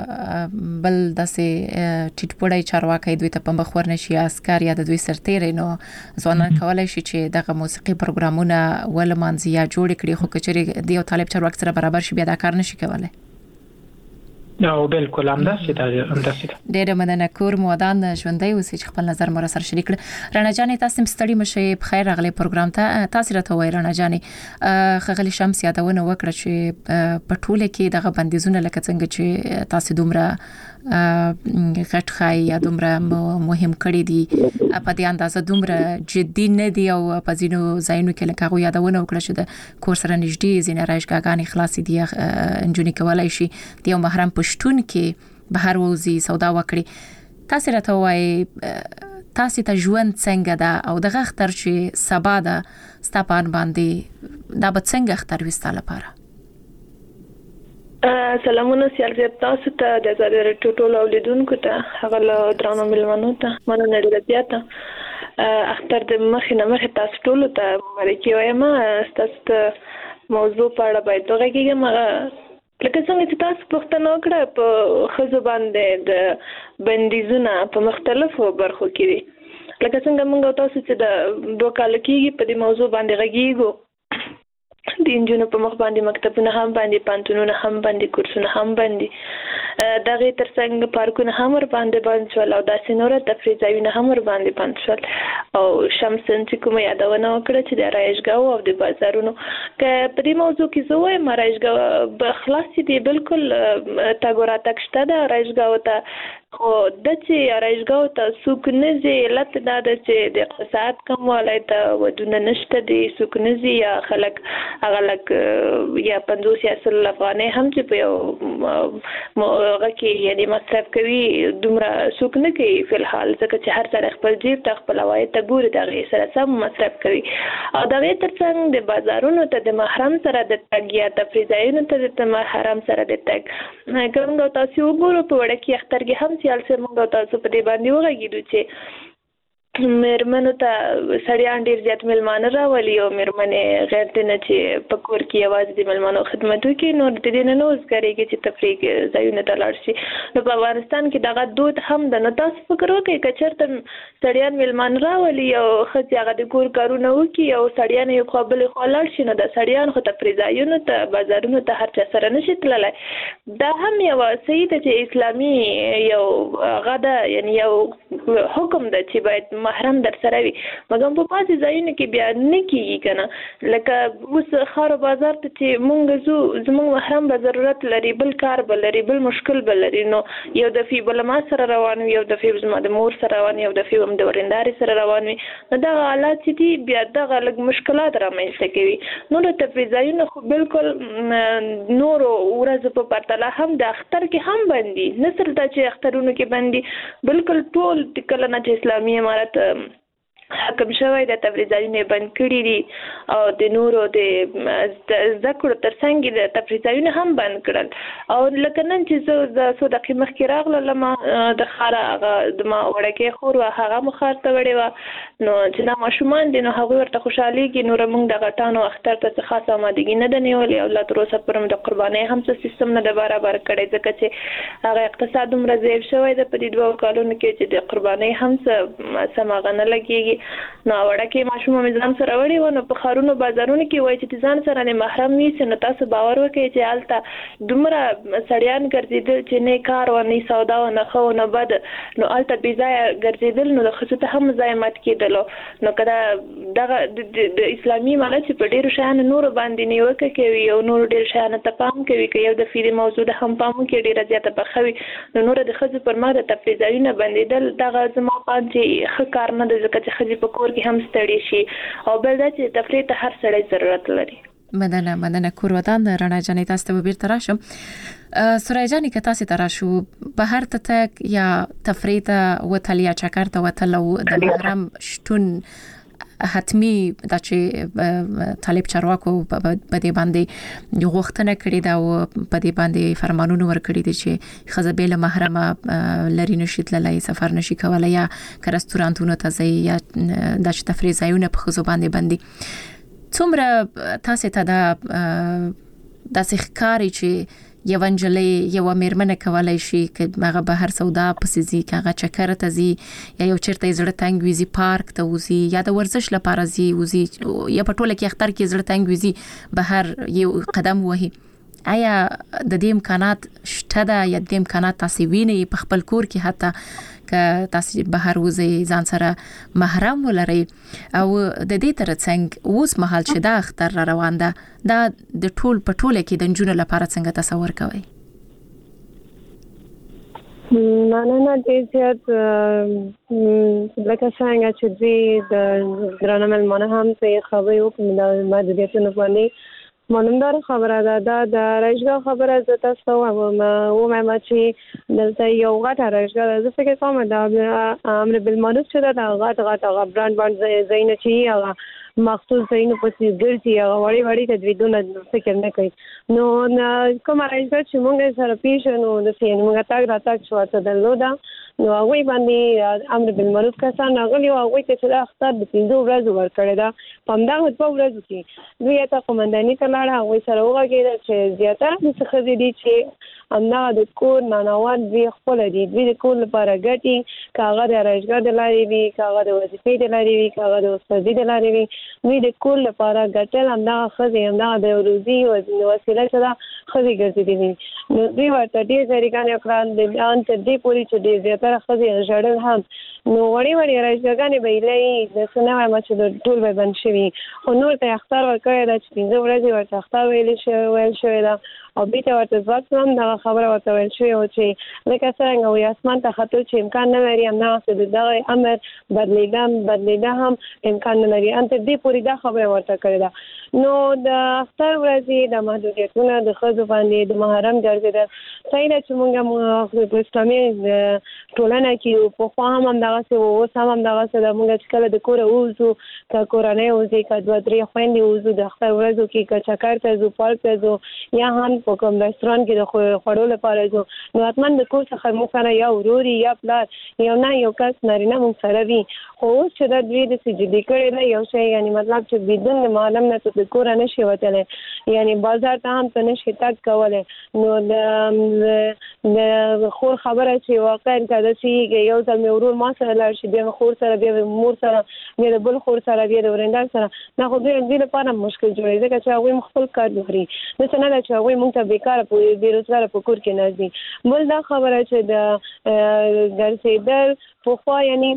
بل داسې ټیټپړای چارواکي دوی ته په مخور نشي عسكر یا د دوی سرتیرې نو ځوانان کولای شي چې دغه موسیقي پروګرامونه ولمانځي یا جوړ کړي، خو کچري د یو طالب چارواکي سره برابر شي بیا دا کار نشي کولای. او بالکل همداسې دا همداسې ډېر مننه کور مودان ژوندۍ اوسې چې خپل نظر مو سره شریک کړ. رڼا جانې تاسو مستړي مشه په خیر راغلي پروګرام ته. تاسو راته وایي رڼا جانې خغلی شمس یادونه وکړه چې په ټوله کې دغه بندیزونه لکه څنګه چې تاسو دومره غټ خای یا دومره مهم کړی دي په دې اندازه دومره جدي نه دی او په ځینو ځایونو کې لکه غو یادونه وکړه چې د کور سره نږدې ځینې رایشګاګانې خلاصې دي انجونی کولای شي د یو محرم پښتون کې بهر ووزي سودا وکړي. تاسو راته وایي تاسو ته ژوند څنګه ده او دغه اختر چې سبا ده ستاپان باندې دا به څنګه اختر وستا لپاره؟ سلامونه سیالزیب تاسو ته د آزادي راډیو ټول اولیدونکو ته هغه له درانو ملمنو ته مننه ډیره زیاته. اختر د مخې نه مخې تاسو ټول ته مبارکي وایم. تاسو ته موضوع په اړه باید وغږیږم. لکه څنګه چې تاسو پوښتنه وکړه په ښځو باندې د بندیزونه په مختلفو برخو کې دي. لکه څنګه موږ تاسو چې د دوه کال کېږي په دې موضوع باندې غږیږو. د انجونو په مخ باندې مکتبونه هم باندې، پانتونونه هم باندې، کورسونه هم باندې، دغه ترڅنګ پارکونه هم ور باندې باندې شول او داسې نور تفریح ځایونه هم ور باندې باندې شول. او شمسن چې کوم یادونه وکړه چې د رایشګاو او د بازارونو که په دې موضوع کې زه وایم رایشګاو به خلاص دي بالکل تاګورا تکشته ده رایشګاو ته. خو د چې رایشګاو ته څوک نه ځي علت دا ده چې د اقتصاد کموالی ته ودونه نشته دي، څوک نه ځي یا خلک هغه لږ یا پنځوس یا سل افغانۍ هم چې په یو هغه کې یعنې مصرف کوي دومره څوک نه کوي فی الحال، ځکه چې هر سړی خپل جیب ته خپل عواید ته ګوري د هغې سره سم مصرف کوي. او د هغې تر څنګ د بازارونو ته د محرم سره د تګ یا تفریح ځایونو ته د محرم سره د تګ که موږ تاسو وګورو په وړکي اختر کې هم سیال سره موږ تاسو په دې باندې وغږېدو چې مېرمنو ته سړیان ډېر زیات مېلمانه راولي او مېرمنې غیر د نه چې په کور کې یوازې د مېلمانو خدمت وکړي نو د دې نه نه وزګارېږي چې تفریح ځایونو ته لاړ شي. نو په افغانستان کې دغه دود هم ده. نو تاسو فکر وکړئ که چېرته سړیان مېلمانه راولي او ښځې هغه د کور کارونه وکړي او سړیان یو خوا بلې خوا لاړ شي نو د سړیان خو تفریح ځایونو ته بازارونو ته هر چا سره نشي تللی. دا هم یوه صحیح ده چې اسلامي یو هغه ده یعنې یو حکم ده چې باید محرم در سره وي، مګر په بعضې ځایونو کې بیا نه کېږي که نه. لکه اوس ښار او بازار ته چې مونږ ځو زموږ محرم به ضرورت لري، بل کار به لري، بل مشکل به لري، نو یو دفعې به له ما سره روان وي، یو دفعې زما د مور سره روان وي، یو دفعې هم د ورندارې سره روان وي. نو دغه حالات چې دي بیا دغه لږ مشکلات رامنځته کوي. نو د تفریح ځایونه خو بالکل نورو ورځو په پرتله هم د اختر کې هم بندي، نه صرف دا چې اخترونو کې بندي، بالکل ټول کله نه چې اسلامي امارت حکم شوی د تفریح ځایونه بند کړي دي او د نورو د زده کړو تر څنګ د تفریح ځایونه هم بند کړل. او لکه نن چې زه د څو دقیقې مخکې راغلم د ښاره هغه زما وړکۍ خور وه هغه مو ښار ته وړې وه، نو چې دا ماشومان دي نو هغوی ورته خوشحالېږي. نوره موږ د غټانو اختر ته څه خاصه آمادګي نه ده نیولې او لا تر اوسه پورې هم د قربانۍ هم څه سیستم نه ده برابر کړی، ځکه چې هغه اقتصاد دومره ضعیف شوی ده په دې دوه کالونو کې چې د قربانۍ هم څه سم هغه نه لګېږي. نو وړکۍ ماشومه مې ځان سره وړې وه، نو په ښارونو بازارونو کې وایي چې ځان سره د محرم نیسي نو تاسو باور وکړئ چې هلته دومره سړیان ګرځېدل چې نه کار وه نه سودا وه نه ښه وه نه بد، نو هلته بې ځایه ګرځېدل نو د ښځو ته هم مزاحمت کېدلو. نو که دا دغه د اسلامي امارت چې په ډېرو شیانو نورو باندې نیوکه کوي او نورو ډېرو شیانو ته پام کوي که یو دفعې د موضوع د هم پام وکړي ډېره زیاته پخه وي نو نوره د ښځو پر مخ د تفریح ځایونه بندېدل دغه زما خیال چې ښه کار نه ده، ځکه چې ښځې په کور کې هم ستړي شي او بل دا چې تفریح ته هر سړی ضرورت لري. مننه مننه کور ودان رڼا جانې تاسو ته بیرته راشم. سورای جانې که تاسو ته راشو بهر ته تګ یا تفریح ته وتل یا چکر ته وتل او د محرم شتون حتمی دا چې طالب چارواکو په دې باندې یو غوښتنه کړې ده او په دې باندې فرمانونه ورکړي دي چې ښځه بې له محرمه لرې نشي تللی، سفر نشي کولی یا که رستورانتونو ته ځئ یا دا چې تفریح ځایونه په ښځو باندې بندي. څومره تاسو ته دا داسې ښکاري چې یو نجلۍ یو مېرمنه کولای شي که هغه بهر سودا پسې ځي، که هغه چکر ته ځي یا یو چېرته یې زړه تنګ وي ځي پارک ته وځي یا د ورزش لپاره ځي وځي یا په ټوله کې اختر کې زړه تنګ وي ځي بهر یو قدم وهي، آیا د دې امکانات شته ده یا د امکانات تاسو ویني په خپل کور کې حتی که تاسو بهر وځي ځان سره محرم ولري او د دې ترڅنګ اوس مهال چې دا اختر را روان ده دا د ټول په ټوله کې د جنونو لپاره څنګه تصور کوي؟ نه نه نه دې چې لکه څنګه چې دې د درنه ملمانه هم څه خبرې وکړي د محدودیتونو باندې مونږ خبره ده دا د راځګه خبره زه تاسو وایم او مې چې دلته یو غټه راځګه زه فکر کوم دا امر بالمعروف چې دا غټ غټ برانډ باندې زین چې هغه مخصوص زین په څیر ګرځي هغه وړي وړي تدویدونه فکر نه کوي نو کوم راځګه چې مونږ سره پیښنو د سین مونږ تاګ راتاګ شو ته دلودا نو هغه باندې امر بالمعروف کسان هغه یو هغه چې دا اختر د پینځو ورځې ورکړی دا پمدا په ورځو کې دوی ته قومنداني ته لاړه هغه سره وګورئ چې زیاتره د څه دي چې امنا د کور نانوان وی خپل دي د کور لپاره ګټي کاغه د راځګر د لاري وی کاغه د وظیفې د لاري وی کاغه د استادي د لاري وی وی د کور لپاره ګټل امنا خزي امنا د روزي او وسیله سره خزي ګرځي دي نو دوی ورته دې ځریګانې کړان د ان ته دې پوری چې دې زیاتره خزي جوړل هم نو وړي وړي راځګانې به لې د سنوي مچ د ټول به بن شي خو نور ته اختر ورکړی د پنځه ورځې ورته اختر ویل شي ویل شوی دا او بیت ورته ځواب هم دا خبره ورته ویل شوی او چې لکه څنګه وي اسمان ته خطر چې امکان نه لري هم نه څه د امر بدلیدم بدلیدا هم امکان نه لري انته دې پوری دا خبره ورته کړی دا نو د اختر ورځې د محدودیتونو د خزو باندې د محرم ګرځیدل څنګه چې موږ په اسلامي ټولنه کې په خوا هم دا څه او سم هم دا څه د موږ چې کله د کور اوزو کا کورانه اوزي کا دوه درې خويندې اوزو د اختر ورځو کې کا چکر ته زو پارک ته زو یا هم په کوم رستوران کې د خوړو لپاره زو نو اتمن د کور څخه مو سره یا وروري یا پلار یو نه یو کس نارینه مو سره وي خو چې د دوی د سجدي کړي نه یو شی یعنی مطلب چې بدون معلوم نه ته کور نه شي وتل یعنی بازار ته هم ته نشي تک کوله نو د خور خبره چې واقعا کده چې یو ځل مې ورور ما سره لاړ شي بیا خور سره بیا مور سره بیا د بل خور سره بیا د ورندار سره نه خو دې لپاره مشکل جوړي ځکه چې هغه خپل کار لري د څنګه چې هغه موږ ته بیکاره په بیروزګار په کور کې نه دي بل دا خبره چې د ګرځیدل په خو یعنی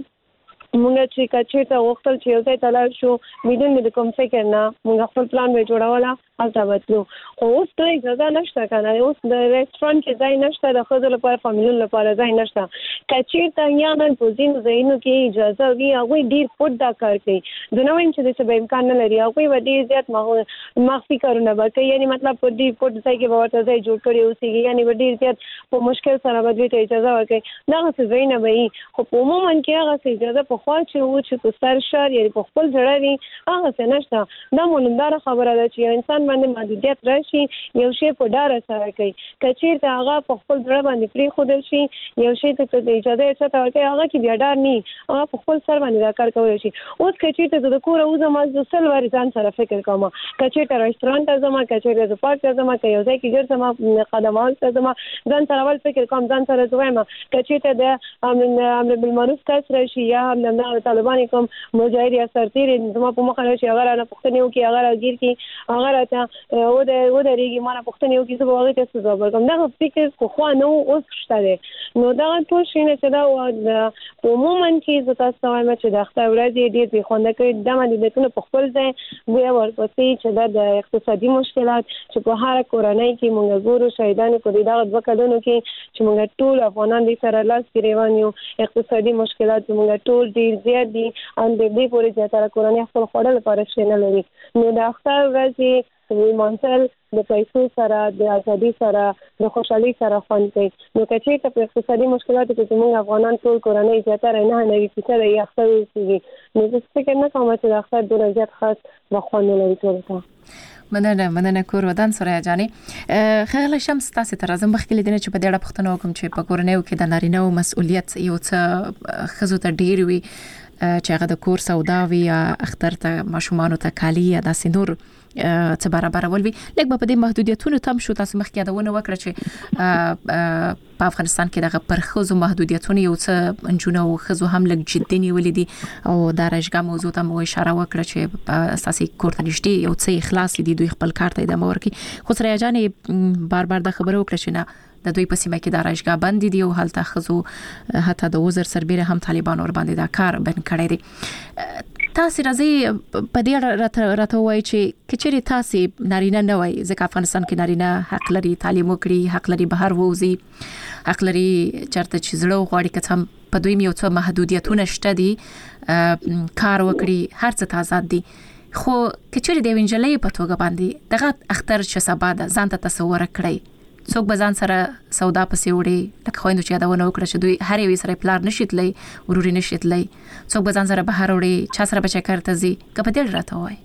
موږ چې کچې ته وختل چې یو ځای تلل شو بدون د کوم فکر نه موږ خپل پلان به جوړولا البته وتلو خو اوس ته اجازه نشته کنه اوس د ریسټورانټ کې ځای نشته د خپل لپاره فامیل لپاره ځای نشته کچې ته یا نه پوزین زینو کې اجازه وی هغه ډیر پټ دا کار کوي دنه ویم چې د څه امکان نه لري هغه وی ډیر زیات مخفي کارونه وکړي یعنی مطلب په دې پټ ځای کې ورته ځای جوړ کړی اوسېږي یعنی ډیر زیات په مشکل سره بدوي ته اجازه ورکړي دا څه زین به وي خو په عموما کې هغه اجازه په خوا چې و چې په سر شر یعنی په خپل ځړه وي هغه څه نشته دا مولندار خبره ده چې انسان باندې محدودیت راشي یو شی په ډار سره کوي کچیر ته هغه په خپل ځړه باندې پری خودل شي یو شی ته د اجازه څه ورکړي هغه کې بیا ډار نه هغه په خپل سر باندې دا کار کوي شي اوس کچیر ته د کور او زما ځل ور ځان سره فکر کوم کچیر ته رستورانت ته زما کچیر ته پارک ته زما که یو ځای کې ګرځم قدمات ته زما ځان سره ول فکر کوم ځان سره زویم کچیر ته د امر بالمعروف کس راشي یا هم نه طالبان کوم مجاهد یا سرتیر زما په مخه شي هغه نه پښتنه یو کې هغه راګیر کې هغه ته و د و د ریګي مانه پښتنه یو کې څه هغه ته څه ځواب کوم دا فکر خو خو نو اوس شته نو دا ټول شي نه چې دا په عموما کې زه تاسو وایم چې د اختر ورځې ډېر په خوند کې د محدودیتونو په خپل ځای بیا ورپسې چې د اقتصادي مشکلات چې په هر کورنۍ کې مونږ ګورو شهیدانو په دې دغه وکړونو کې چې مونږ ټول افغانان دې سره لاس ګریوان یو اقتصادي مشکلات مونږ ټول ډېر زیات دي ان دې پورې زیاتره کورنۍ خپل خوړل لپاره شي نه لري نو د اختر ورځې مانسل د پیسو سره د ازادي سره د خوشحالي سره خوند کوي نو کچې ته په اقتصادي مشکلاتو کې موږ افغانان ټول کورنۍ زیاتره نه نه وي چې د اختر وسیږي نو زه فکر نه کوم چې د اختر ډېر زیات خاص بخونه لري ټول مننه مننه کور ودان سره جاني خیال شمس تاسو ته راځم بخښلې دي چې په دې اړه پوښتنه وکم چې په کورنۍ کې د نارینه او مسؤلیت یو څه خزو ته ډیر وي چې هغه د کور سوداوي یا اختر ته ماشومان ته کالی یا د سينور څه برابرول وي لکه په دې محدودیتونو تم شو تاسو مخکې یادونه وکړه چې په افغانستان کې دغه پرخصو محدودیتونه یو څه انجونو خزو هم لږ جدي نیولې دي او د راجګه موضوع ته مو اشاره وکړه چې په اساسي کوړه نشته یو څه اخلاص دي دوی خپل کار ته ادامه ورکړي خو سره جانې بار بار د خبرو وکړه چې نه د دوی په سیمه کې د راجګه بند دي او حالت خزو حتی د وزر سربېره هم طالبان ور باندې دا کار بند کړی دي تاسو راځي په دې راته وایي چې کچېری تاسو نارینه نه وای ځکه افغانستان کې نارینه حق لري تعلیم وکړي حق لري بهر ووزي حق لري چرته چې زړه غواړي که هم په دوی یو څه محدودیتونه شته دي کار وکړي هر څه آزاد دي خو کچېری د وینجلې په توګه باندې دغه اختر چې سبا د ځان ته تصور کړی څوک به ځان سره سودا پسې وړي لکه خويندو چې یادونه وکړه چې دوی هر یو سره پلار نشیتلې وروري نشیتلې څوک به ځان سره بهر وړي چا سره بچا کارته زی کپه دې راته وای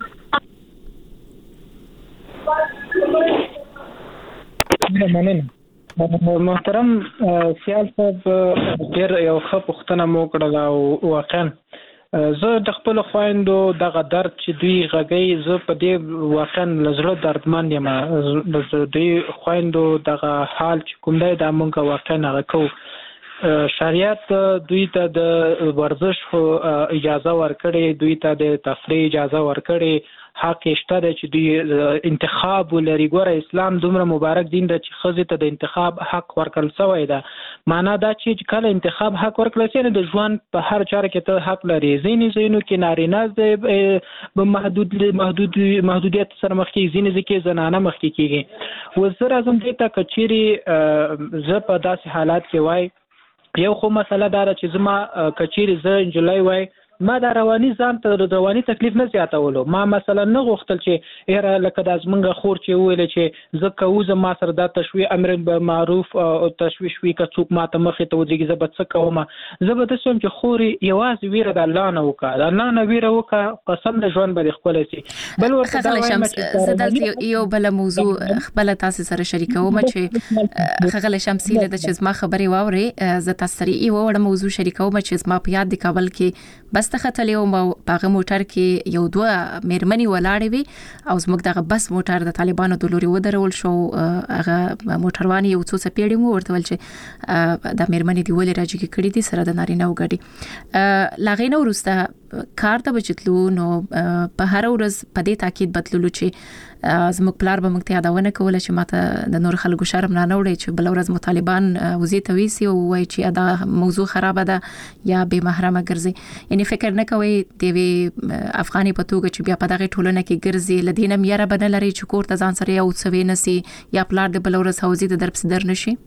مننه محترم سیال صاحب ډېر یو ښه پوښتنه مو کړله او واقعا زه د خپل خويندو دغه درد چې دوی غږی زه په دې واقعا لزړه دردمن یم د دوی خويندو دغه حال چې کوم دی دا مونږه واقعا هغه کو شریعت دوی ته د ورزش اجازه ورکړي دوی ته د تفریح اجازه ورکړي حق شته چې دوی انتخاب ولري ګوره اسلام دومره مبارک دین دی چې خزه ته د انتخاب حق ورکړل شوی دی معنا دا چې کله انتخاب حق ورکړل شي د ژوند په هر چاره کې ته حق لري ځینې ځینو کې نارینه د محدود محدود محدودیت سره مخ کې ځینې ځکه زنانه مخ کې کیږي وزر اعظم دې ته کچيري ز په داسې حالات کې وای یو خو مسله دا چې زما کچيري ز انجلای وای ما دا رواني ځان ته رواني تکلیف نه زیاتولو ما مثلا نه غوښتل چې هر لکه د ازمنګه خور چې ویل چې زه کوزه ما سره د تشویق امر معروف او تشویش وی که څوک ما ته مخې ته ودرېږي زه به څه کوم زه به تاسو چې خوري یوازې ویره د الله نه وکړه د الله نه ویره وکړه قسم د ژوند به خپل شي بل ورته دا وایم چې زدل یو بل موضوع خپل تاسو سره شریکوم چې خغل شمسي له د چې ما خبري واوري زه تاسو سره یو وړ موضوع شریکوم چې ما په یاد د کابل کې بس تختلې او په موټر کې یو دوه مېرمنې ولاړې وي او زموږ دغه بس موټر د طالبانو د لوري ودرول شو هغه موټروان یو څو سپېړې مو ورته ول چې د مېرمنې دی ولې راځي کړي دي سره د نارینه وګړي لاغې نو ورسته کار ته بچتلو نو په هر ورځ په دې تاکید بدللو چې زموږ پلار به موږ ته یادونه کوله چې ماته د نور خلکو شرم نه نوړي چې بل ورځ مطالبان وزي ته ویسي او وای چې دا موضوع خراب ده یا به محرمه ګرځي یعنی فکر نه کوي د افغاني په توګه چې بیا په دغه ټولنه کې ګرځي لدینه میاره بدل لري چې کور ته ځان سره یو څه وینسي یا پلار د بل ورځ حوزي د درب صدر نشي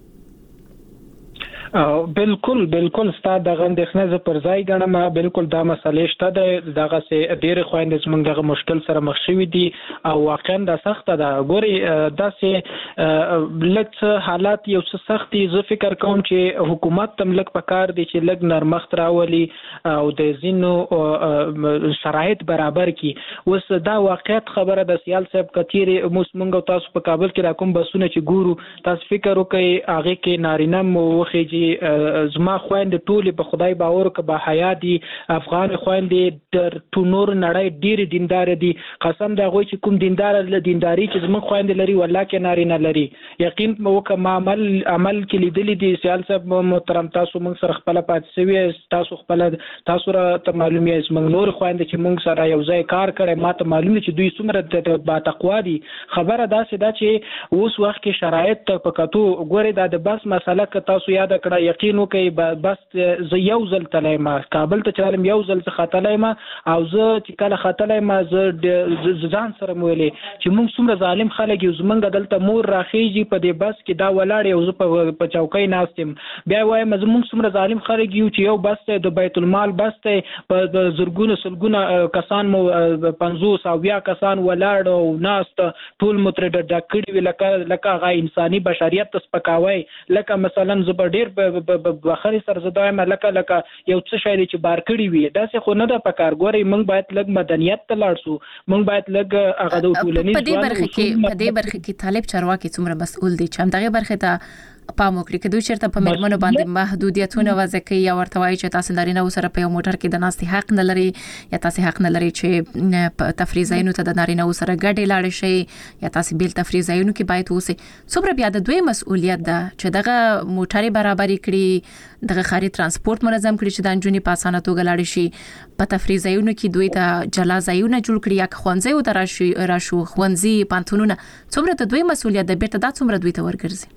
بالکل بالکل ستاسو د غندښنه ز پر ځای غنم بالکل دا مسلې شته د دغه سه ډېر خويند زمونږ دغه مشکل سره مخ شوي دي او واقعا دا سخت ده ګوري دا سه لکه حالات یو څه سختي زه فکر کوم چې حکومت تم لک پکار دي چې لګ نرمخت راولي او د زینو شرایط برابر کی وس دا واقعیت خبره د سیال صاحب کتيري موږ تاسو په کابل کې را کوم بسونه چې ګورو تاسو فکر وکړئ هغه کې نارینه مو وخی زما خويند ټول په خدای باور ک به حیا دي افغان خويند در ټونور نړۍ ډیر دیندار دي قسم دا غوي چې کوم دیندار له دینداری چې زما خويند لري والله کې نارینه لري یقین مو ک ما عمل عمل کې لیدل دي سیال صاحب محترم تاسو موږ سره خپل پات سوي تاسو خپل تاسو را ته معلومي اس موږ نور خويند چې موږ سره یو ځای کار کړي ما ته معلومي چې دوی څومره با تقوا دي خبره دا سه دا چې اوس وخت کې شرایط په کتو ګوري دا د بس مسله ک تاسو یاد کړه یقین وکي بس زه یو ځل تلای ما کابل ته چالم یو ځل څخه خاتلای ما او زه چې کله خاتلای ما زه ځان سره مولې چې موږ څومره ظالم خلک یو زمونږ دلته مور راخیږي په دې بس کې دا ولاړ یو زه په چوکۍ ناستم بیا وایم زمونږ څومره ظالم خلک یو چې یو بس ته د بیت المال بس ته په زرګونو سلګونه کسان مو پنځوس او بیا کسان ولاړ او ناست ټول متر د کړي لکه لکه غا انساني بشریت تسپکاوي لکه مثلا زبر ډیر بخاري سر زدایم لکه لکه یو څه شای چې بار کړی وي دا څه خو نه د پکار ګوري موږ باید لګ مدنیت ته لاړ شو موږ باید لګ هغه د ټولنیز په دې برخه کې په دې برخه کې طالب چارواکي څومره مسؤل دي چې هم دغه برخه ته پام وکړي چې دوی چیرته په مېرمنو باندې محدودیتونه وضع کوي یا ورته وایي چې تاسو نارینه سره په یو موټر کې د ناستې حق نه لري یا تاسو حق نه لري چې په تفریح ځایونو ته د نارینه سره ګډې لاړ شي یا تاسو بیل تفریح ځایونو کې باید اوسئ. څومره بیا د دوی مسؤلیت ده چې دغه موټرې برابرې کړي، دغه خاري ترانسپورت منظم کړي چې د انجونی په اسانه توګه لاړ شي، په تفریح ځایونو کې دوی ته جلا ځایونه جوړ کړي یا خوانځي او دراشي راشو خوانځي پانتونونه. څومره د دوی مسؤلیت ده، بیرته دا څومره دوی ته ورګرځي.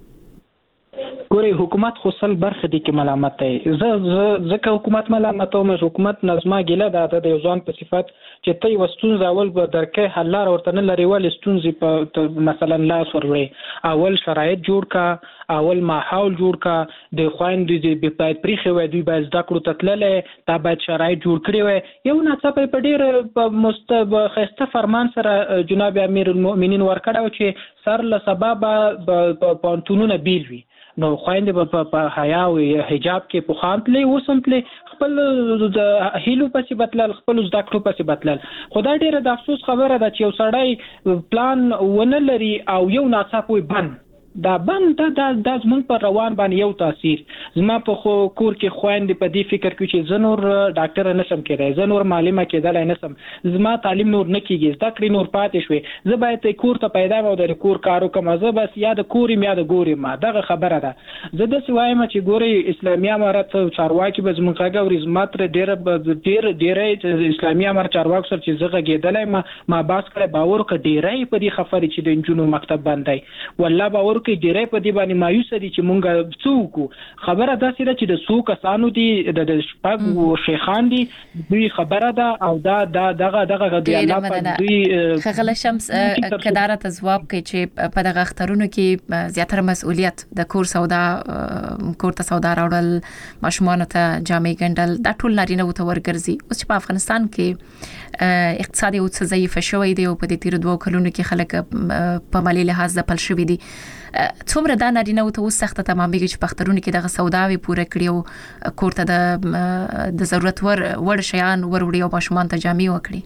ګوري حکومت خو سل برخه دي کې ملامت دی. زه ځکه حکومت ملامت او حکومت نظم ګیله ده د یو ځان په صفت چې ته وستون اول به درکې حل لار ورته نه لري ول ستونزې په مثلا لاس ورولې اول شرایط جوړ کا، اول ماحول جوړ کا، د خويندې د باید پریخي وای دوی باید زده کړو تتللې تا باید شرایط جوړ کړی وای. یو ناڅاپه په ډیر مستب خسته فرمان سره جناب امیر المؤمنین ورکړو چې سر له سبب په پانتونونه بیل وي. نو خويندې په حیا او حجاب کې په خانتلې وسمتلې خپل د هیلو پسې بتلل، خپل زده کړو پسې بتلل. خدای ډیره د افسوس خبره ده چې یو سړی پلان ونه لري او یو ناڅاپه بند دا بند دا د زمون پر روان باندې یو تاثیر. زما په خو کور کې خويندې په دې فکر کې چې زنور ډاکټر نشم کېدای، زنور معلمه کېدای نشم، زما تعلیم نور نه کیږي، زده کړې نور پاتې شوې، زه باید کور ته پیدا و د کور کارو کوم، زه بس یا د کور یا د ګوري ما دغه خبره ده. زه د سوایم چې ګوري اسلامي امارت چارواکي به زمون کاګه ورې ماتره ډېر ډېر ډېر اسلامي امارت چارواکي سره چې زغه کېدلای ما ما باس کړه باور ک ډېرای په دې خبرې چې د انجونو مکتب باندې والله باور کې ډېرای په دې باندې مایوس دي چې مونږ څوک خبره داسې ده چې د څو کسانو دي د شپږ شیخان دي دوی خبره ده او دا دا دغه دغه د الله په دوی خغل شمس کدارت جواب کوي چې په دغه اخترونو کې زیاتره مسؤلیت د کور سودا کور ته سودا راوړل، ماشومان ته جامې ګندل، دا ټول نارینه وته ورګرځي. اوس چې په افغانستان کې اقتصادي او څه شوی دی او په دې تیر دوه کلونو کې خلک په مالي لحاظ د پل شوی دي، څومره دا نارینه وته اوس سخته تمامېږي چې پخترونه کې دغه سوداوي پوره کړی او کور ته د د ضرورت ور وړ شیان وروړي او ماشومان ته جامې وکړي.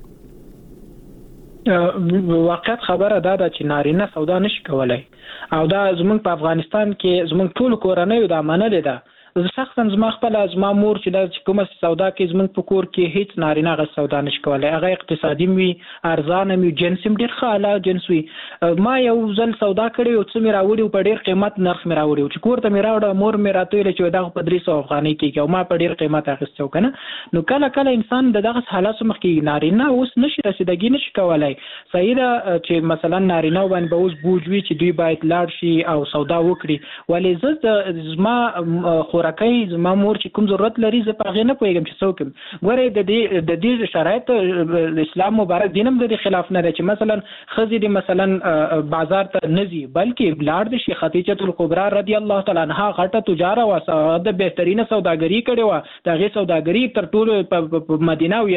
واقعیت خبره دا ده چې نارینه سودا نشي کولای او دا زمونږ په افغانستان کې زمونږ ټول کورنۍ د امانه ده. زه شخصا زما خپل زما مور چې د کومه سودا کې زمونږ په کور کې هیڅ نارینه غ سودا نشي کولای، هغه اقتصادي وي، ارزانه وي، جنس هم ډیر خاله جنس وي. ما یو ځل سودا کړی او څه مې راوړی په ډیر قیمت نرخ مې راوړی چې کور ته مې راوړ مور مې راته ویل چې دا په درې سوه افغانۍ کې او ما په ډیر قیمت اخیستو کنه. نو کله کله انسان دغه حالات مخ کې نارینه اوس نشي رسیدګي نشي کولای. صحیح ده چې مثلا نارینه باندې به اوس بوج وي چې دوی باید لاړ شي او سودا وکړي، ولې زه زما راکای زما مور چې کوم ضرورت لري زه په غي نه پوهیږم چې څوک غوړې د دې د دې شرایط اسلام مبارک دینم د خلاف نه دی چې مثلا خزي دي مثلا بازار ته نزي بلکې بلاد د شیخ خدیجه الکبرى رضی الله تعالی عنها غټه تجاره او د بهترینه سوداګری کړي و، د غي سوداګری تر ټولو مدینه او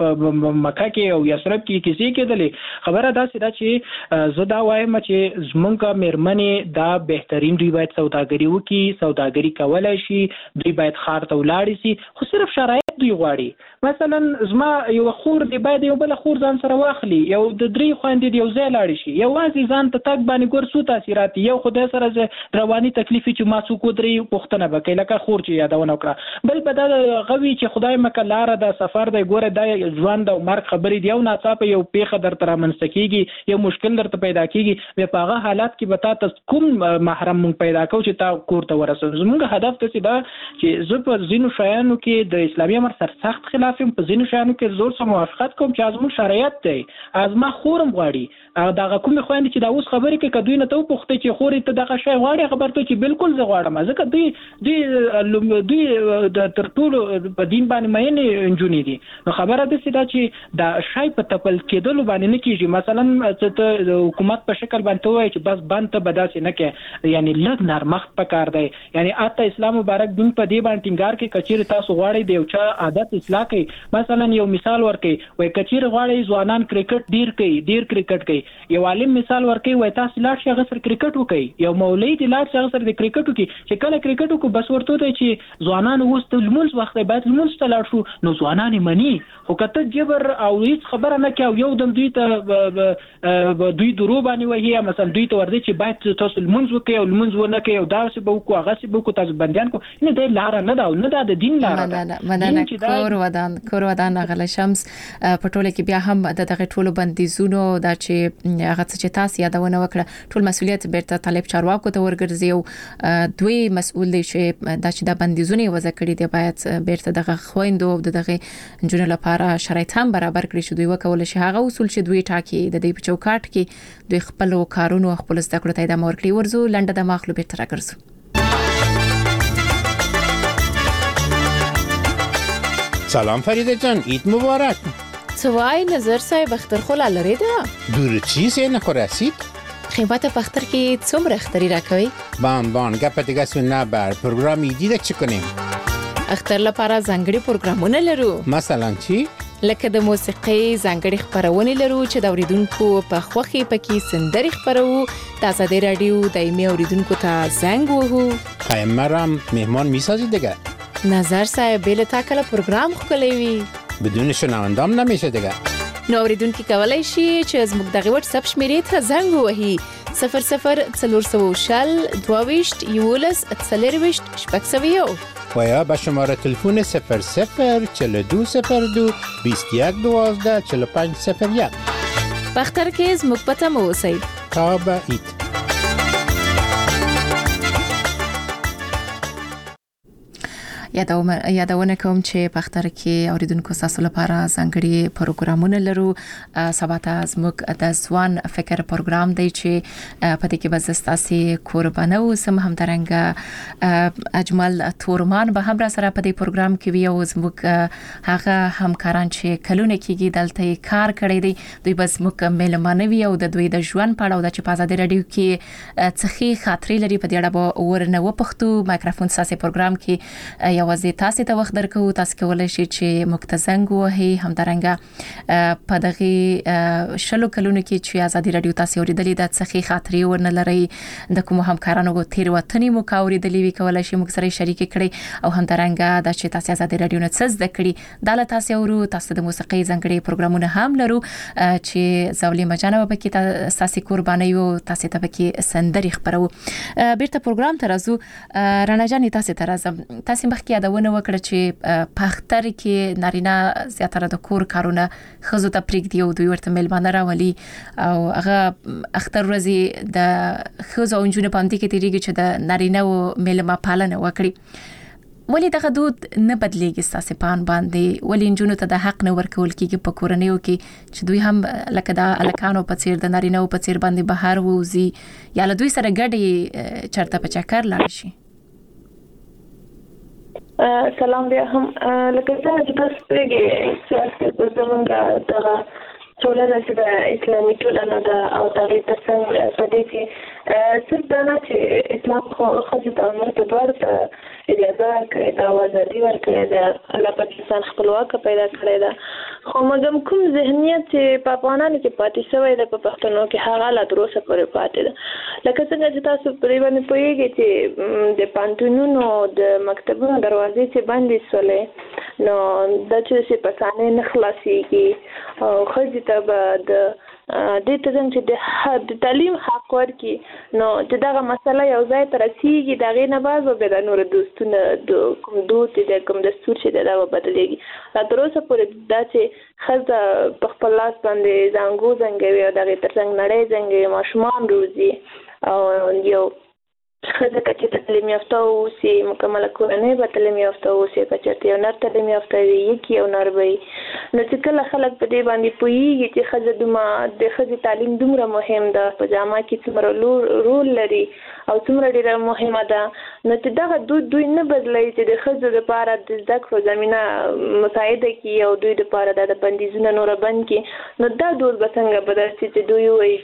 مکه کې او یثرب کې کیسې کېدلې. خبره دا سده چې زه دا وایم چې زمونږه مېرمنې دا بهترین دوی باید سوداګری وکړي، سوداګری کولای شي، دوی باید خار ته ولاړ شي، خو صرف شرایط دوی غواړي. مثلا زما یو خور دی باید یو بل خور ځان سره واخلي، یو د درې خويندې دی یو ځای لاړ شي، یو وازي ځان ته تک باندې ګور سو تاثیرات یو خدای سره رواني تکلیف چې ما سو کو درې پښتنه بکې لکه خور چې یادونه وکړه، بل بدل غوي چې خدای مکه لار د سفر دی ګوره د ژوند او مرګ خبرې دی او ناڅاپه یو پیخه در تر منستکیږي، یو مشکل درته پیدا کیږي، په هغه حالات کې به تاسو کوم محرم مون پیدا کو چې تا کور ته ورسو. زموږ هدف څه دا چې زه په ځینو شیانو کې د اسلامي امر سره سخت خلاف یم، په ځینو شیانو کې زور سره موافقت کوم چې ازمو شریعت دی، ازما خورم غواړي دغه کوم خويندې چې دا اوس خبرې کې کدوې نه ته پوښتې چې خورې ته دغه شی غواړي خبرته چې بالکل زه غواړم، ځکه دوی دوی دوی د تر ټولو په دین باندې مېنې انجونی دي. نو خبره ده چې دا چې دا شی په تپل کېدل باندې نه کیږي. مثلا ته د حکومت په شکل باندې وایي چې بس باندې بداسې نه کې، یعنی لږ نرمښت پکار دی، یعنی اته اسلام مبارک دین په دې باندې ټینګار کوي کچیر تاسو غواړئ د یو چا عادت اصلاح کړئ مثلا یو مثال ورکړئ وای کچیر غواړئ ځوانان کرکټ ډیر کوي ډیر کرکټ کوي یو عالم مثال ورکړئ وای تاسو لاړ شئ غسر کرکټ وکړئ یو مولوی دی لاړ شئ غسر د کرکټ وکړي چې کله کرکټ وکړو بس ورته دی چې ځوانان وست لمونځ وخت باید لمونځ ته لاړ شو نو ځوانان مني خو کته جبر او هیڅ خبره نه کوي یو دم دوی ته دوی درو باندې وایي مثلا دوی ته ورته چې باید تاسو لمونځ وکړئ او لمونځ ونه کوي او دا څه به وکړو هغه څه به وکړو تاسو بنديان کو نه دی لار نه دا نه دا د دین لار نه مننه کور ودان کور ودان غل شمس په ټوله کې بیا هم د دغه ټولو بندیزونو دا چې هغه چې تاسو یادونه وکړه ټول مسولیت بیرته طالب چارواکو ته ورګرځي او دوی مسؤل دي چې دا چې د بندیزونو وضع کړي دي باید بیرته دغه خويندو او دغه جنونو لپاره شرایط هم برابر کړي شو دوی وکول شي هغه اصول چې دوی ټاکي د دې په چوکاټ کې دوی خپل کارونو خپل زده کړو ته د مورکړي ورزو لنډه د مخلوب تر راګرځو سلام فریده جان عید مبارک سوای نظر صاحب اختر خلا لري دا دور چیز نه خورسید خیبات پختر کې څومره اختری راکوي بان بان گپ دیگه سو نه بر پروگرامی دیده چی کنیم اختر لپاره ځانګړي پروګرامونه لرو مثلا چی لکه د موسیقي ځانګړي خبرونه لرو چې د اوریدونکو په خوخي پکې سندري خبرو تاسو د رادیو دایمي اوریدونکو ته زنګ وهو خایم مرام مهمان میسازی دیگه نظر صاحب بیل تاکل پروگرام خولي وي بدون شنوندام نمیشه دیگه نو اوریدونکو کولای شي چې زموږ دغه واتس اپ شمیرې ته زنګ ووهي صفر صفر څلور شل دوه یولس څلرويشت شپږ سوه و یا به شماره تلفن صفر صفر چهل و دو صفر دو بیست و یک دوازده چهل و پنج صفر یک پختر کې زموږ پته مو اوسئ تا به عید یادونه یادونه کوم چې په اختر کې اوریدونکو تاسو لپاره ځانګړي پروګرامونه لرو سباته زموږ د ځوان فکر پروګرام دی چې په دې کې بزستاسي قربانو سم هم درنګ اجمل تورمان به هم را سره په دې پروګرام کې وی او زموږ هغه همکاران چې کلونه کېږي دلته کار کړی دی دوی بس مکمل مانوي او د دوی د ژوند په اړه د چې په آزادي رادیو کې څخي خاطرې لري په دې اړه به ورنه و پښتو مایکروفون ساسي پروګرام کې یوازې تاسو ته وخت درکو تاسو کولای شئ چې مکتزنګ وهي همدارنګه په دغه شلو کلونو کې چې آزادي رادیو تاسو اوریدلې د څخه خاطرې ورن لري د کوم همکارانو تیر وطني مو کاوریدلې وی کولای شئ موږ سره شریک کړئ او همدارنګه د چې تاسو آزادي رادیو نه څه زده کړی د تاسو ورو تاسو د موسیقي ځانګړي پروګرامونه هم لرو چې زولې مجانه به کې تاسو قرباني او تاسو ته به کې سندري خبرو بیرته پروګرام ته راځو رڼا جان تاسو ته راځم تاسو مخکې یادونه وکړه چې په اختر کې نارینه زیاتره د کور کارونه خزو ته پریږدي او دوی ورته ملمانه راولي او هغه اختر ورځي د خزو او جنونو په اند کې تیریږي چې د نارینه او ملما پالنه وکړي ولی دغه دود نه بدلیږي تاسو پان باندې ولی جنونو ته د حق نه ورکول کیږي په کورنیو کې چې دوی هم لکه د الکانو په څیر د نارینه او په څیر باندې بهر ووزي یا له دوی سره ګډي چرته په چکر لاړ شي سلام بیا هم لکه څنګه چې تاسو پیږئ سیاست په زمونږ دغه ټولنه چې د اسلامي ټولنه ده او دغه ترڅنګ په دې کې صرف دا نه چې اسلام خو ښځو ته مرته دواړو ته اجازه ورکړې ده او ازادي ورکړې ده الله پاک انسان خپلواکه پیدا کړی ده خو مګم کوم ذهنیت چې په افغانانو کې پاتې شوی ده په پښتنو کې هغه لا تر اوسه پورې پاتې ده لکه څنګه چې تاسو پرې باندې پوهیږئ چې د پانتونونو د مکتبونو دروازې چې بندې شولې نو دا چې په ثانیه نه خلاصېږي او ښځې ته به د دې ته چې د تعلیم حق ورکړي نو چې دغه مسله یو ځای ته رسېږي د هغې نه بعد به د نورو دوستونه د کوم دود چې د کوم دستور چې دی دا به بدلېږي لا تر اوسه پورې دا چې ښځه په خپل لاس باندې زانګو زنګوي او د هغې تر څنګ نړۍ زنګوي ماشومان روزي او یو ښځه که چې تعلیم یافته واوسي مکمله کورنۍ به تعلیم یافته واوسي که چېرته یو نر تعلیم یافته وي یکي یو نر به وي نو چې کله خلک په دې باندې پوهېږي چې ښځه دومره د ښځې تعلیم دومره مهم ده په جامه کې څومره رول لري او څومره ډېره مهمه ده نو چې دغه دود دوی نه بدلوي چې د ښځو دپاره د زده کړو زمینه مساعده کړي او دوی دپاره د بندیزونه نوره بند کړي نو دا دود به څنګه بدل شي چې دوی ووایي چې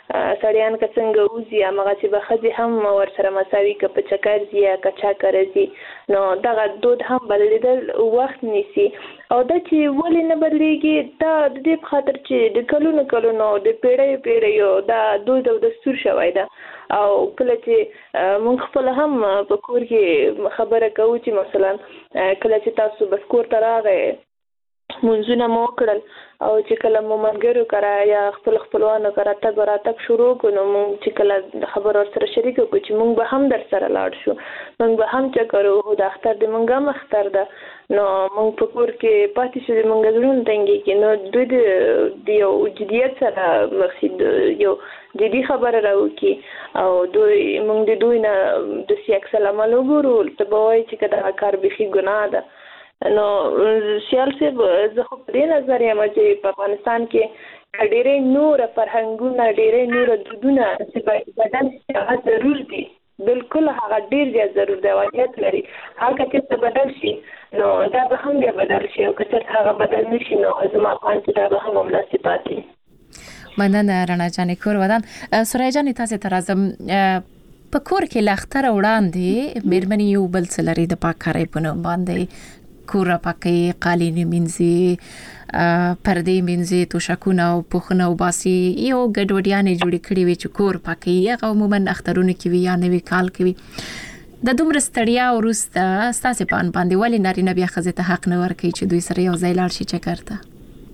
سړیان که څنګه وزي هغه چې به خځې هم ورسره مساوي که په چکر ځي یا که چا کرځي نو دغه دود هم بدلیدل وخت نیسي او دا چې ولې نه بدلیږي دا د دې په خاطر چې د کلونو کلونو د پیړیو پیړیو دا دود او دستور شوی ده او کله چې موږ خپل هم په کور کې خبره کوو چې مثلا کله چې تاسو بس کور ته راغئ منځونه مو وکړل او چې کله مو ملګرو کرا یا خپل خپلوانو کرا تګ راتګ شروع کړو نو چې کله خبر ورسره شریک کړو چې موږ به هم در سره لاړ شو موږ به هم چکر وو د اختر د موږ هم اختر ده نو موږ په کور کې پاتې شو موږ زړونه تنګي کې نو دوی د یو جديت سره مقصد یو جدي خبره راوکي او دوی موږ د دوی نه د سیاق سلام وګورو ته به وایي چې دا کار به خي ګناه ده نو سیال صاحب زه خو په دې نظر یم چې په افغانستان کې ډېرې نور فرهنګونه ډېرې نور دودونه چې باید بدل شي هغه ضرور دي بالکل هغه ډېر زیات ضرور دی واقعیت لري هغه چې بدل شي نو دا به هم بیا بدل شي او که هغه بدل نشي نو زما په اند دا به هم مناسب دي. مننه رڼا جان کور ودان سورای جان تاسو ته راځم په کور کې لاختر وړاندې مېرمنې یو بل څه لري د پاککارۍ په نوم باندې کور پاکي قالین مینځي پردې مینځي توشکونه او پوښونه او باسي یو ګډوډیانې جوړې کړې وي چې کور پاکي هغه عموما اخترونه کې وي یا نوي کال کې وي د دومره ستړیا او وروسته ستاسو په ان باندې ولې نارینه بیا ښځې ته حق نه ورکوي چې دوی سره یو ځای لاړ شي چکر ته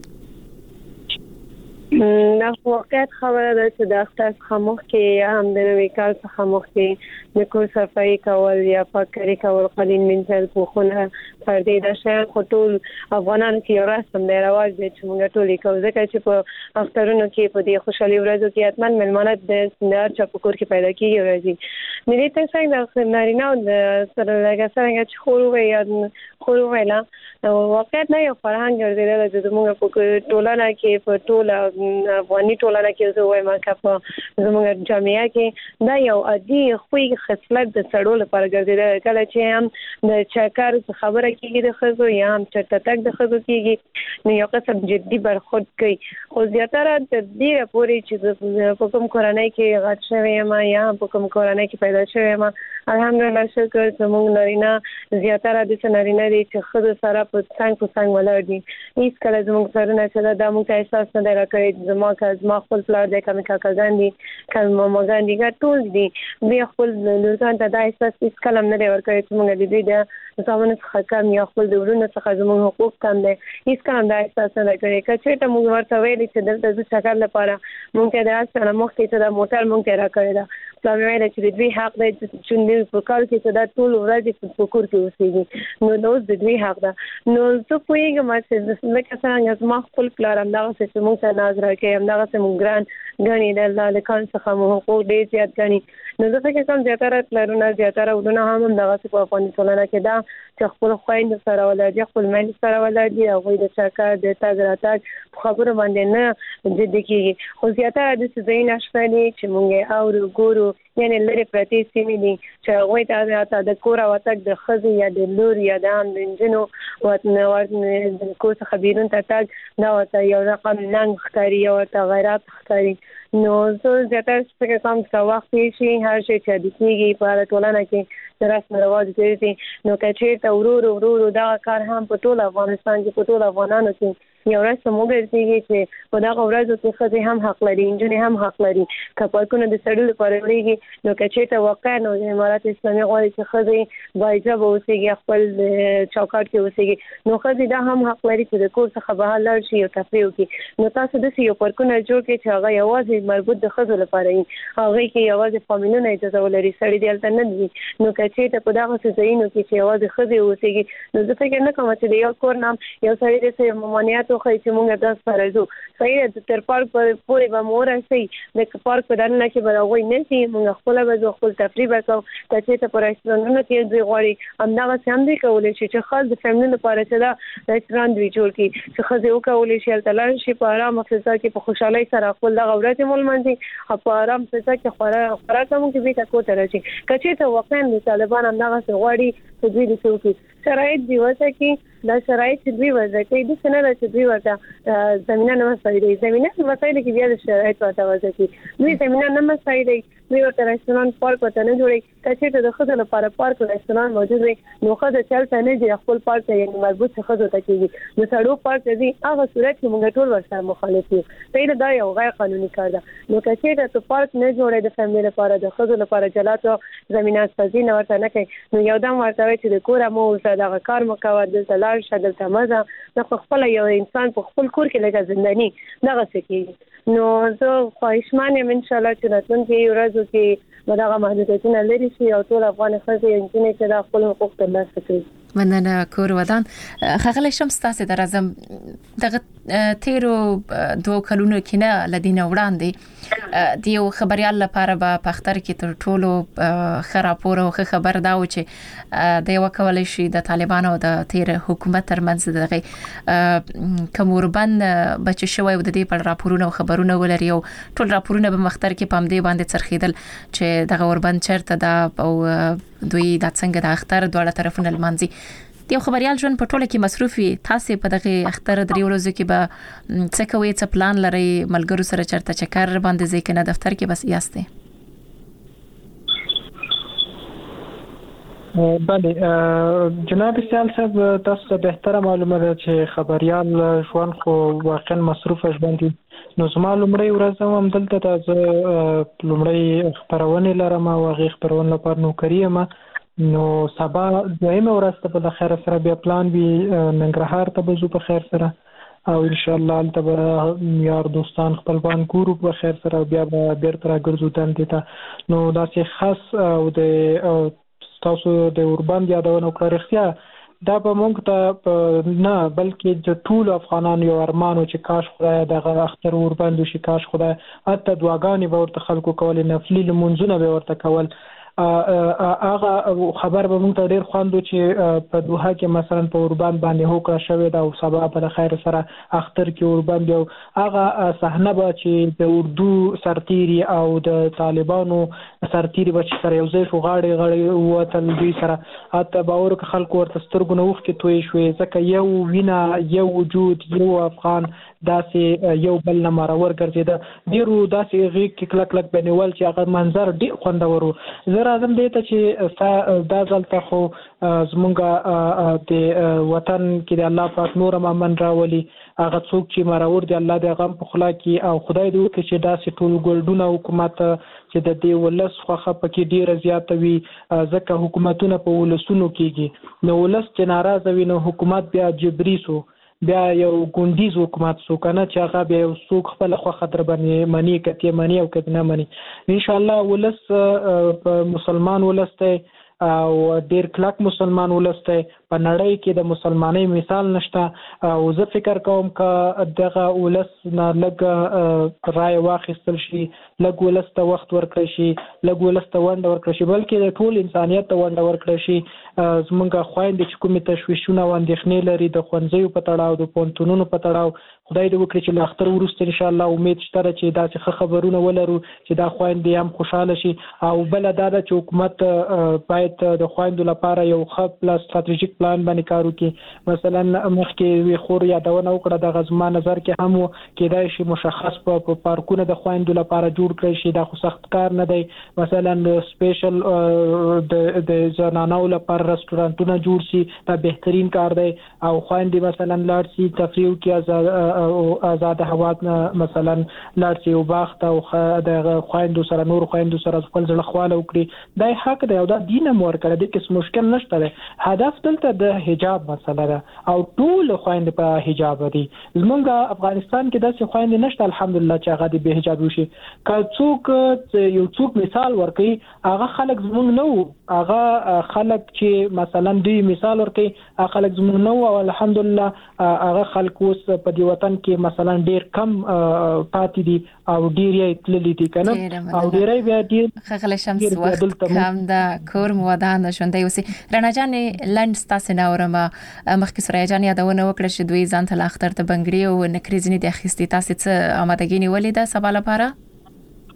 نه واقعیت خبره ده چې د اختر څخه مخکې هم د نوي کال څخه مخکې د کور صفایي کول یا پاککاري کول قالین مینځل پوښونه پردې دا شیان خو ټول افغانانو کې یو رسم دی رواج دی چې موږ ټول یې کوو ځکه چې په اخترونو کې په دې خوشحالي ورځو کې حتما مېلمانه د هر چا په کور کې پیدا کېږي ورځي مې دې ته څنګه د نارینه او د سره لږه څنګه چې خور وي یا خور ویلا واقعیت نه یو فرهنګ ګرځېدلی چې زموږ په ټولنه کې په ټوله افغاني ټولنه کې زه وایم چې په زموږ جامعه کې دا یو عادي خوې خصلت د سړو لپاره ګرځېدلی کله چې هم د چکر خبره کېږي د ښځو یا هم چرته تګ د ښځو کېږي نو یو قسم جدي برخورد کوي خو زیاتره د ډېره پورې چې په کوم کورنۍ کې غټ شوې یم یا په کوم کورنۍ کې پیدا شوې یم الحمدلله شکر زموږ نارینه زیاتره د نارینه دي چې ښځو سره په څنګ په څنګ ولاړ دي هیڅ کله زموږ سرونه چې دا موږ ته احساس نه دی راکړی زما که زما خپل پلار دی که مې کاکاګان دي که مې ماماګان دي که ټول دي بیا خپل لورګان ته دا احساس هیڅ کله هم نه دی ورکړی چې موږ د دوی د زامنو څخه کم یا خپل د وروڼو څخه زموږ حقوق کم دی هیڅ کله هم دا احساس نه دی کړی که چېرته موږ ورته ویلي چې دلته زه چکر لپاره موږ ته د هر څه نه مخکې چې دا موټر موږ ته راکړی ده پلار مې ویلی چې د دوی حق دی چې دوی په کال کې چې دا ټول ورځې په کور کې اوسېږي نو دا اوس د دوی حق ده نو زه پوهېږم چې لکه څرنګه زما خپل پلار همدغسې چې موږ ته ناز راکوي همدغسې موږ ګران ګڼي د الله د کان څخه مو حقوق ډېر زیات ګڼي نو زه فکر کوم زیاتره پلرونه زیاتره ورونه هم همدغسې په افغاني ټولنه کې ده چې خپل خویندو سره ولاړ دي خپل میندو سره ولاړ دي هغوی د چکر د تګ راتګ په خبرو باندې نه جدي کېږي خو زیاتره داسې ځایونه شته دي چې موږ یې اورو ګورو یعنې لرې پرتې سیمې دي چې هغوی ته د کور وتګ د ښځې یا د لور یا د هم د نجونو د کور څخه بیرون ته تګ دا ورته یو رقم ننګ ښکاري یا ورته غیرت ښکاري نو زه زیاتره فکر کوم چې وخت تېر شي هر شی چې عادي کېږي په هره ټولنه کې د رسم رواج ګرځي نو که چېرته ورو ورو ورو ورو دغه کار هم په ټول افغانستان کې په ټول افغانانو کې یو رسم وګرځېږي چې په دغه ورځو کې ښځې هم حق لري نجونې هم حق لري که پارکونه د سړو لپاره جوړېږي نو که چېرته واقعا نو د امارات اسلامي غواړي چې ښځې باحجابه اوسېږي خپل چوکاټ کې اوسېږي نو ښځې دا هم حق لري چې د کور څخه بهر لاړ شي او تفریح وکړي نو تاسو داسې یو پارکونه جوړ کړئ چې هغه یوازې مربوط د ښځو لپاره وي هغوی کې یوازې فامیلونه اجازه ولري سړي دې هلته نه وي نو که چېرته په دغسې ځایونو کې چې یوازې ښځې اوسېږي نو زه فکر نه کوم چې د یو کور نه یو سړی داسې ممانعت وښایي چې موږ داس سره ځو صحیح ده تر پارک پورې به مو ورسئ د پارک په دننه کې به هغوی نه شي موږ خپله به ځو خپل تفریح به کوو که چېرته په رسټورانټونو کې دوی غواړي همدغسې هم دوی کولی شي چې خاص د فیملي لپاره چې دا رسټورانټ دوی جوړ کړي چې ښځې وکولی شي هلته لاړ شي په ارامه فضا کې په خوشحالۍ سره خپل دغه ورځې مو لمانځي او په ارام فضا کې خوراک هم وکړي بېرته کور ته راشي که چېرته واقعا د طالبان همدغسې غواړي چې دوی داسې وکړي شرایط دی وته کې دا شرایط دی وځي کې د سنره چې دی وته زمينه نه مسایدي زمينه مسایدي کې بیا د شرایط وته وځي کې نو زمينه نه مسایدي نو ورته رستوران پارک وته نه جوړي کچې ته د خزل لپاره پارک رستوران موجود وي نو خزه چلته نه دی خپل پارک ته یعنی مربوط څه خزه ته کېږي نو سړو پارک دی هغه صورت کې موږ ټول ورسره مخالف یو ته دا یو غیر قانوني کار ده نو کچې ته پارک نه جوړي د فیملی لپاره د خزل لپاره جلاتو زمينه سازي نه ورته نه کوي نو یو دم ورته چې د کور مو دا کار مکو د زلال شدل تمزه د خپل یو انسان په خپل کور کې لګا زنداني دغه څه کوي نو زه خواهشمن یم ان شاء الله چې راتلونکي ورځو کې دغه محدودیتونه لري شي او ټول افغان خلک یې چې د خپل حقوق ترلاسه کړي. مننه کور ودان خغل شمس تاسو درازم دغه تیرو دوه کلونو کې نه لدینه وړاندې دیو خبريال لپاره په پختر کې تر ټولو خرابور او خبر دا و چې د یو کولای شي د طالبانو او د تیر حکومت ترمنځ دغه کوموربن بچ شوی د دې په راپورونو او خبرونو ولري او ټول راپورونه په مختر کې پام دی باندې څرخیدل چې دغه اوربن چرته دا او دوی د څنګه د اختر دواړه طرفونه لمانځي یو خبريال ژوند په ټوله کې مصروفي تاسو په دغه اختر درې ورځې کې به څه کوي څه پلان لري ملګرو سره چرته چکر باندې ځکه نه دفتر کې بس یاسته بله جناب سیال صاحب تاسو به احترام معلومه ده چې خبريال ژوند خو واقعا مصروف ژوند دي نو زما لومړی ورځ هم دلته تاسو لومړی خبرونه لرم او غي خبرونه لپاره نوکری ما نو سبا دویمه ورځ ته په خیر سره بیا پلان وی ننګرهار ته بزو په خیر سره او ان شاء الله تل یار دوستان خپلوان ګورو په خیر سره بیا بیرته راګرځو دلته ته نو دا چې خاص او د تاسو د اوربان یادونه کړختیا دا به مونږ ته نه بلکې د ټول افغانانو یو ارمانو چې کاش خدای دغه اختر اوربان دوی کاش خدای اته دعاګانې به ورته خلکو کول نفلي لمونځونه به ورته کول هغه خبر به مونږ ته ډیر خواندو چې په دوحه کې مثلا په اوربان باندې هوکړه شوې ده او سبا په خیر سره اختر کې اوربان دی هغه صحنه به چې د اردو سرتيري او د طالبانو سرتيري به چې سره یو ځای شو غاړي غاړي وتل دوی سره اته باور ک خلکو ورته سترګو نوخ کې توي شوې ځکه یو وینا یو وجود یو افغان داسې یو بل نه مرور ګرځیدا ډیرو داسې غیږ کې کلک کلک بنول چې هغه منظر ډیر خوندور زه راځم دې ته چې دا ځلته خو زمونږ د وطن کې د الله پاک نور امن راولي هغه څوک چې مرور دی الله دې غم په خلا کې او خدای دې وکړي چې داسې ټول ګلډونه حکومت چې د دې ولس خوخه پکې ډیره زیاته وي ځکه حکومتونه په ولسونو کېږي نو ولس چې ناراضه وي نو حکومت بیا جبري سو بیا یو ګوندیز حکومت سو کنه چې هغه بیا یو څوک خپل خو خطر باندې منی کته منی او کته نه منی ان شاء الله ولس مسلمان ولس ته او ډیر کلک مسلمان ولسته په نړۍ کې د مسلمانۍ مثال نشته او زه فکر کوم ک دغه ولس نه لګ رائے واخیستل شي لګ ولسته وخت ورکړي شي لګ ولسته وند ورکړي شي بلکې د ټول انسانيت ته وند ورکړي شي زمونږ خويندې چې کومې تشويشونه واندېخنې لري د خونځیو په تړاو د پونتونونو په تړاو خدای دې وکړي چې له اختر وروسته ان شاء الله امید شته چې دا چې خبرونه ولرو چې دا خويندې هم خوشاله شي او بل دا چې حکومت باید د خويندو لپاره یو ښه پلان ستراتیژیک پلان باندې کار وکړي مثلا مخکې وی خور یادونه وکړه د غزما نظر کې هم کېدای شي مشخص په پارکونه د خويندو لپاره جوړ کړي شي دا خو سخت کار نه دی مثلا سپیشل د د زنانو لپاره رستورانټونه جوړ شي دا بهترین کار دی او خويندې مثلا لاړ شي تفریح کې آزاد هوا مثلا لاړ شي او باغ ته او د خويندو سره نور خويندو سره خپل ځل خواله وکړي دا حق دی او دا دین مور کړه د کیس مشکل نشته ده هدف دلته د حجاب مسله ده او ټول خويند په حجاب دي زمونږ افغانستان کې داسې خويند نشته الحمدلله چې هغه د به حجاب وشي که څوک یو څوک مثال ورکړي هغه خلک زمونږ نو هغه خلک چې مثلا دوی مثال ورکړي هغه خلک زمونږ نو او الحمدلله هغه خلک اوس په دی وطن کې مثلا ډیر کم پاتې دي او ډیر یې تللی دي کنه او ډیرې بیا ډیر خغل شمس وخت کم دا کور ودان ژوندۍ اوسې رڼا جانې لند ستاسو نه اورم مخکې سره جان یادونه وکړه چې دوی ځان ته اختر ته بنګړي او نکریزنی د اخیستي تاسو څه آمادګي نیولې ده سبا لپاره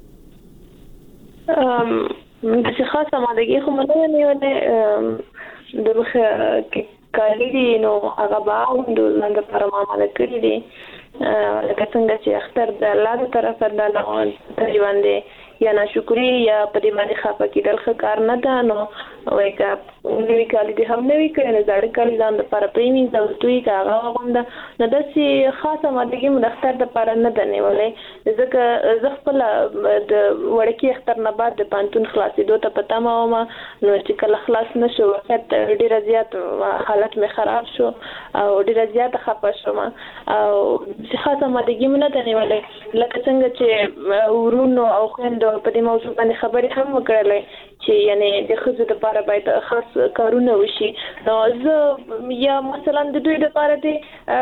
ام چې خاصه آمادګي خو نه نیولې د مخ کې کاری دي نو هغه باوند لاندې پر معاملې کړی دي لکه څنګه چې اختر د الله طرف نه لاون تجوان دي یا ناشکری یا په دې باندې خفه کېدل ښه کار نه ده. نو وایي که نوي کال دې هم نه وي کړی نو زاړه کال ځان دپاره پرېمینځه او دوی که هغه واغونده نو داسې خاصه مادګي مو د اختر دپاره نه ده نیولی، ځکه زه خپله د وړکي اختر نه بعد د پوهنتون خلاصېدو ته په تمه وم. نو چې کله خلاص نه شو وخت ډېره زیات حالت مې خراب شو او ډېره زیاته خفه شوم او چې خاصه مادګي مو نه ده نیولی. لکه څنګه چې ورونو او خویندو په دې موضوع باندې خبرې هم وکړلې چې یعنی د ښځو دپاره باید خاص کارونه وشي. نو زه یا مثلا د دوی دپاره دې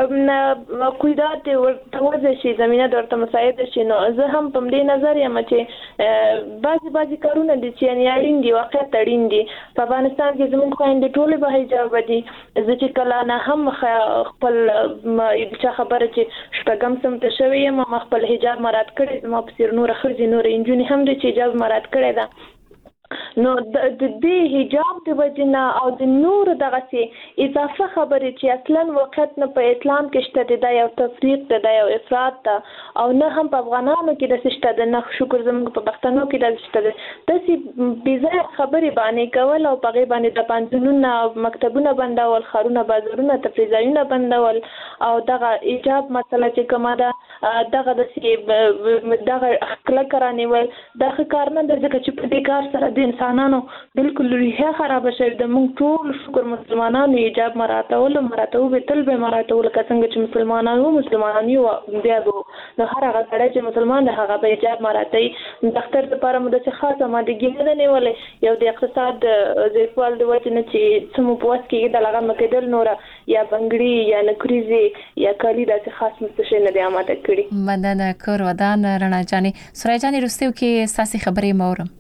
کویدات دې ورته وضع شي، زمینه دې ورته مساعده شي. نو زه هم په همدې نظر یم چې بعضې بعضې کارونه دي چې یعنې اړین دي، واقعیت اړین دي. په افغانستان کې زموږ خویندې ټولې به حجابه دي. زه چې کله نه هم خپل چا خبره چې شپږم صنف ته شوې یم ما خپل حجاب مراعات کړی، زما په څېر نوره ښځې نورې نجونې هم دي چې حجاب مراعات کړی ده. نو د دې حجاب د وجې نه او د نورو دغسې اضافه خبرې چې اصلا واقعیت نه په اسلام کې شته دی، دا یو تفریق دی، دا یو افراط ده او نه هم په افغانانو کې داسې شته دی، نه شکر زموږ په پښتنو کې داسې شته دی. داسې بېځایه خبرې باندې کول او په هغې باندې د پوهنتونونه او مکتبونه بندول، ښارونه بازارونه تفریح ځایونه بندول او دغه حجاب مسله چې کومه ده دغه داسې دغه کلکه رانیول دا ښه کار نه ده، ځکه چې په دې کار سره د انسانانو بالکل روحیه خرابه شوې ده. موږ ټول شکر مسلمانانو حجاب مراعاتولو مراعاتوو به تل به مراعاتو لکه څنګه چې مسلمانان وو مسلمانان یو بیا به نو هر هغه سړی چې مسلمان دی هغه به حجاب مراعاتوي. د اختر دپاره مو داسې خاصه مادګي نه ده نیولې، یو د اقتصاد ضعیفوالي د وجې نه چې څه مو په وس کېږي د هغه مه کېدل نوره یا بنګړي یا نکریزې یا کالي داسې خاص مو څه شی نه دی اماده کړي. مننه کور ودان رڼا جانې. سوریا جانې وروستیو کې ستاسې خبرې مه اورم.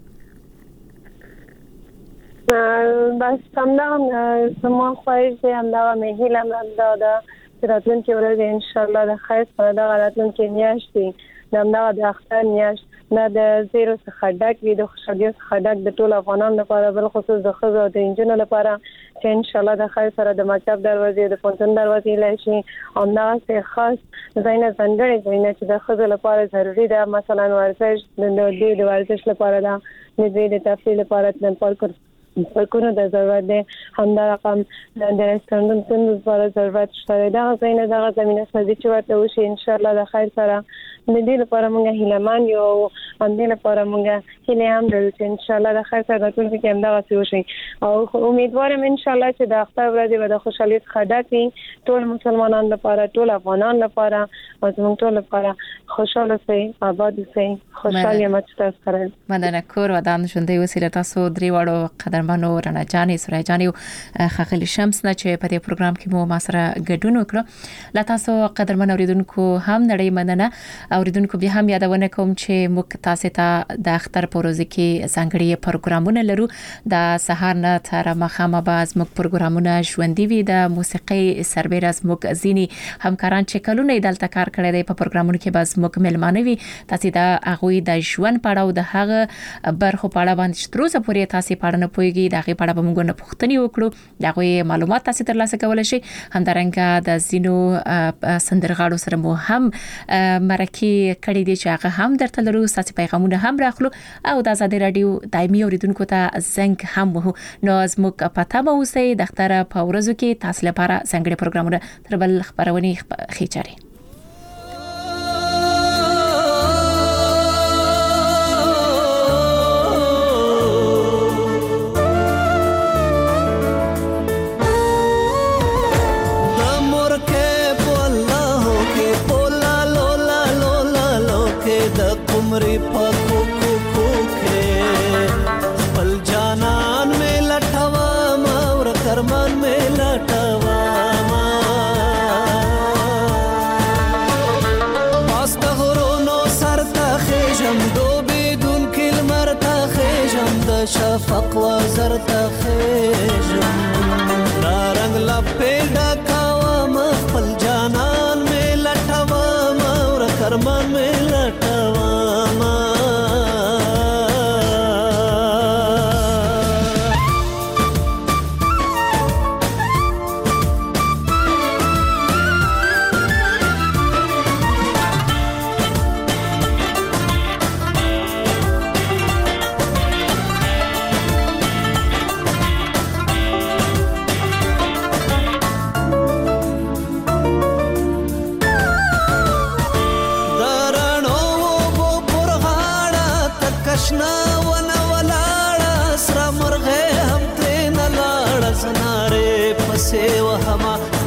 بس همدغه زما خواهش دی، همدغه مې هیله هم همدا ده چې راتلونکې ورځ انشاءالله د خیر سره دغه راتلونکې میاشت وي د همدغه د اختر میاشت نه د زیرو څخه ډک وي، د خوشحالیو څخه ډک د ټولو افغانانو لپاره، بالخصوص د ښځو او د نجونو لپاره چې انشاءالله د خیر سره د مکتب دروازې د پوهنتون دروازې لای شي. همدغسې خاص ځایونه ځانګړي ځایونه چې د ښځو لپاره ضروري ده، مثلا ورزش د دوی د ورزش لپاره ده، د دوی د تفریح لپاره د پارک پارکونو د ضرورت دی، همدا رقم د رستورانتونو لپاره ضرورت شته. دغه ځایونه دغه زمینه سازي چې ورته وشي انشاءالله د خیر سره د دې لپاره موږ هیلهمن یو او همدې لپاره موږ هیلې هم لرو چې انشاءالله د خیر سره راتلونکي کې همدغسې وشي او امیدوار یم انشاءالله چې د اختر ورځې به د خوشحالۍ څخه ډک وي ټول مسلمانانو لپاره، ټول افغانانو لپاره او زموږ ټول لپاره. خوشحاله اوسئ، آباد اوسئ. خوشحال یم چې تاسو سره مننه کور ودان ژوندۍ اوسئ. له تاسو درې واړو قدرمنو رڼا جانې، سوریا جانې او ښاغلي شمس نه چې په دې پروګرام کې مو ما سره ګډون وکړو. له تاسو قدرمن اوریدونکو هم نړۍ مننه. اوریدونکو بیا هم یادونه کوم چې موږ تاسو ته د اختر په ورځ کې ځانګړي پروګرامونه لرو. د سهار نه تر ماښامه به زموږ پروګرامونه ژوندۍ وي. د موسیقي سربېره زموږ ځینې همکاران چې کلونه دلته کار کړی دی په پروګرامونو کې به زموږ ملمانه وي. تاسو د هغوی د ژوند په اړه او د هغه برخو په اړه باندې تر اوسه پورې تاسو په اړه نه پوهیږئ، د هغې په اړه به موږ نه پوښتنې وکړو، د هغوی معلومات تاسو ترلاسه کولی شئ. همدارنګه د ځینو سندرغاړو سره مو هم مرکې کړي دي چې هغه هم درته لرو، ستاسو پیغامونه هم راخلو او د آزادۍ راډیو دایمي اوریدونکو ته زنګ هم وهو. نو زموږ په تمه اوسئ د اختر په ورځو کې تاسو لپاره ځانګړي پروګرامونه تر بل خبرونې ښې چارې. عمرې پاکو کو کو کې خپل جانان مې لټوا ما ور کرمان مې لټوا ما پاس د غرونو سر ته خېژم دوبې دون کې لمر ته خېژم د شفق وزر ته خېژم دا رنگ لپې ډکوا ما خپل جانان مې لټوا ما ور کرمان مې لټوا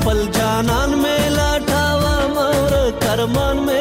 خپل جانان مې لاټاوه مور کرمان مې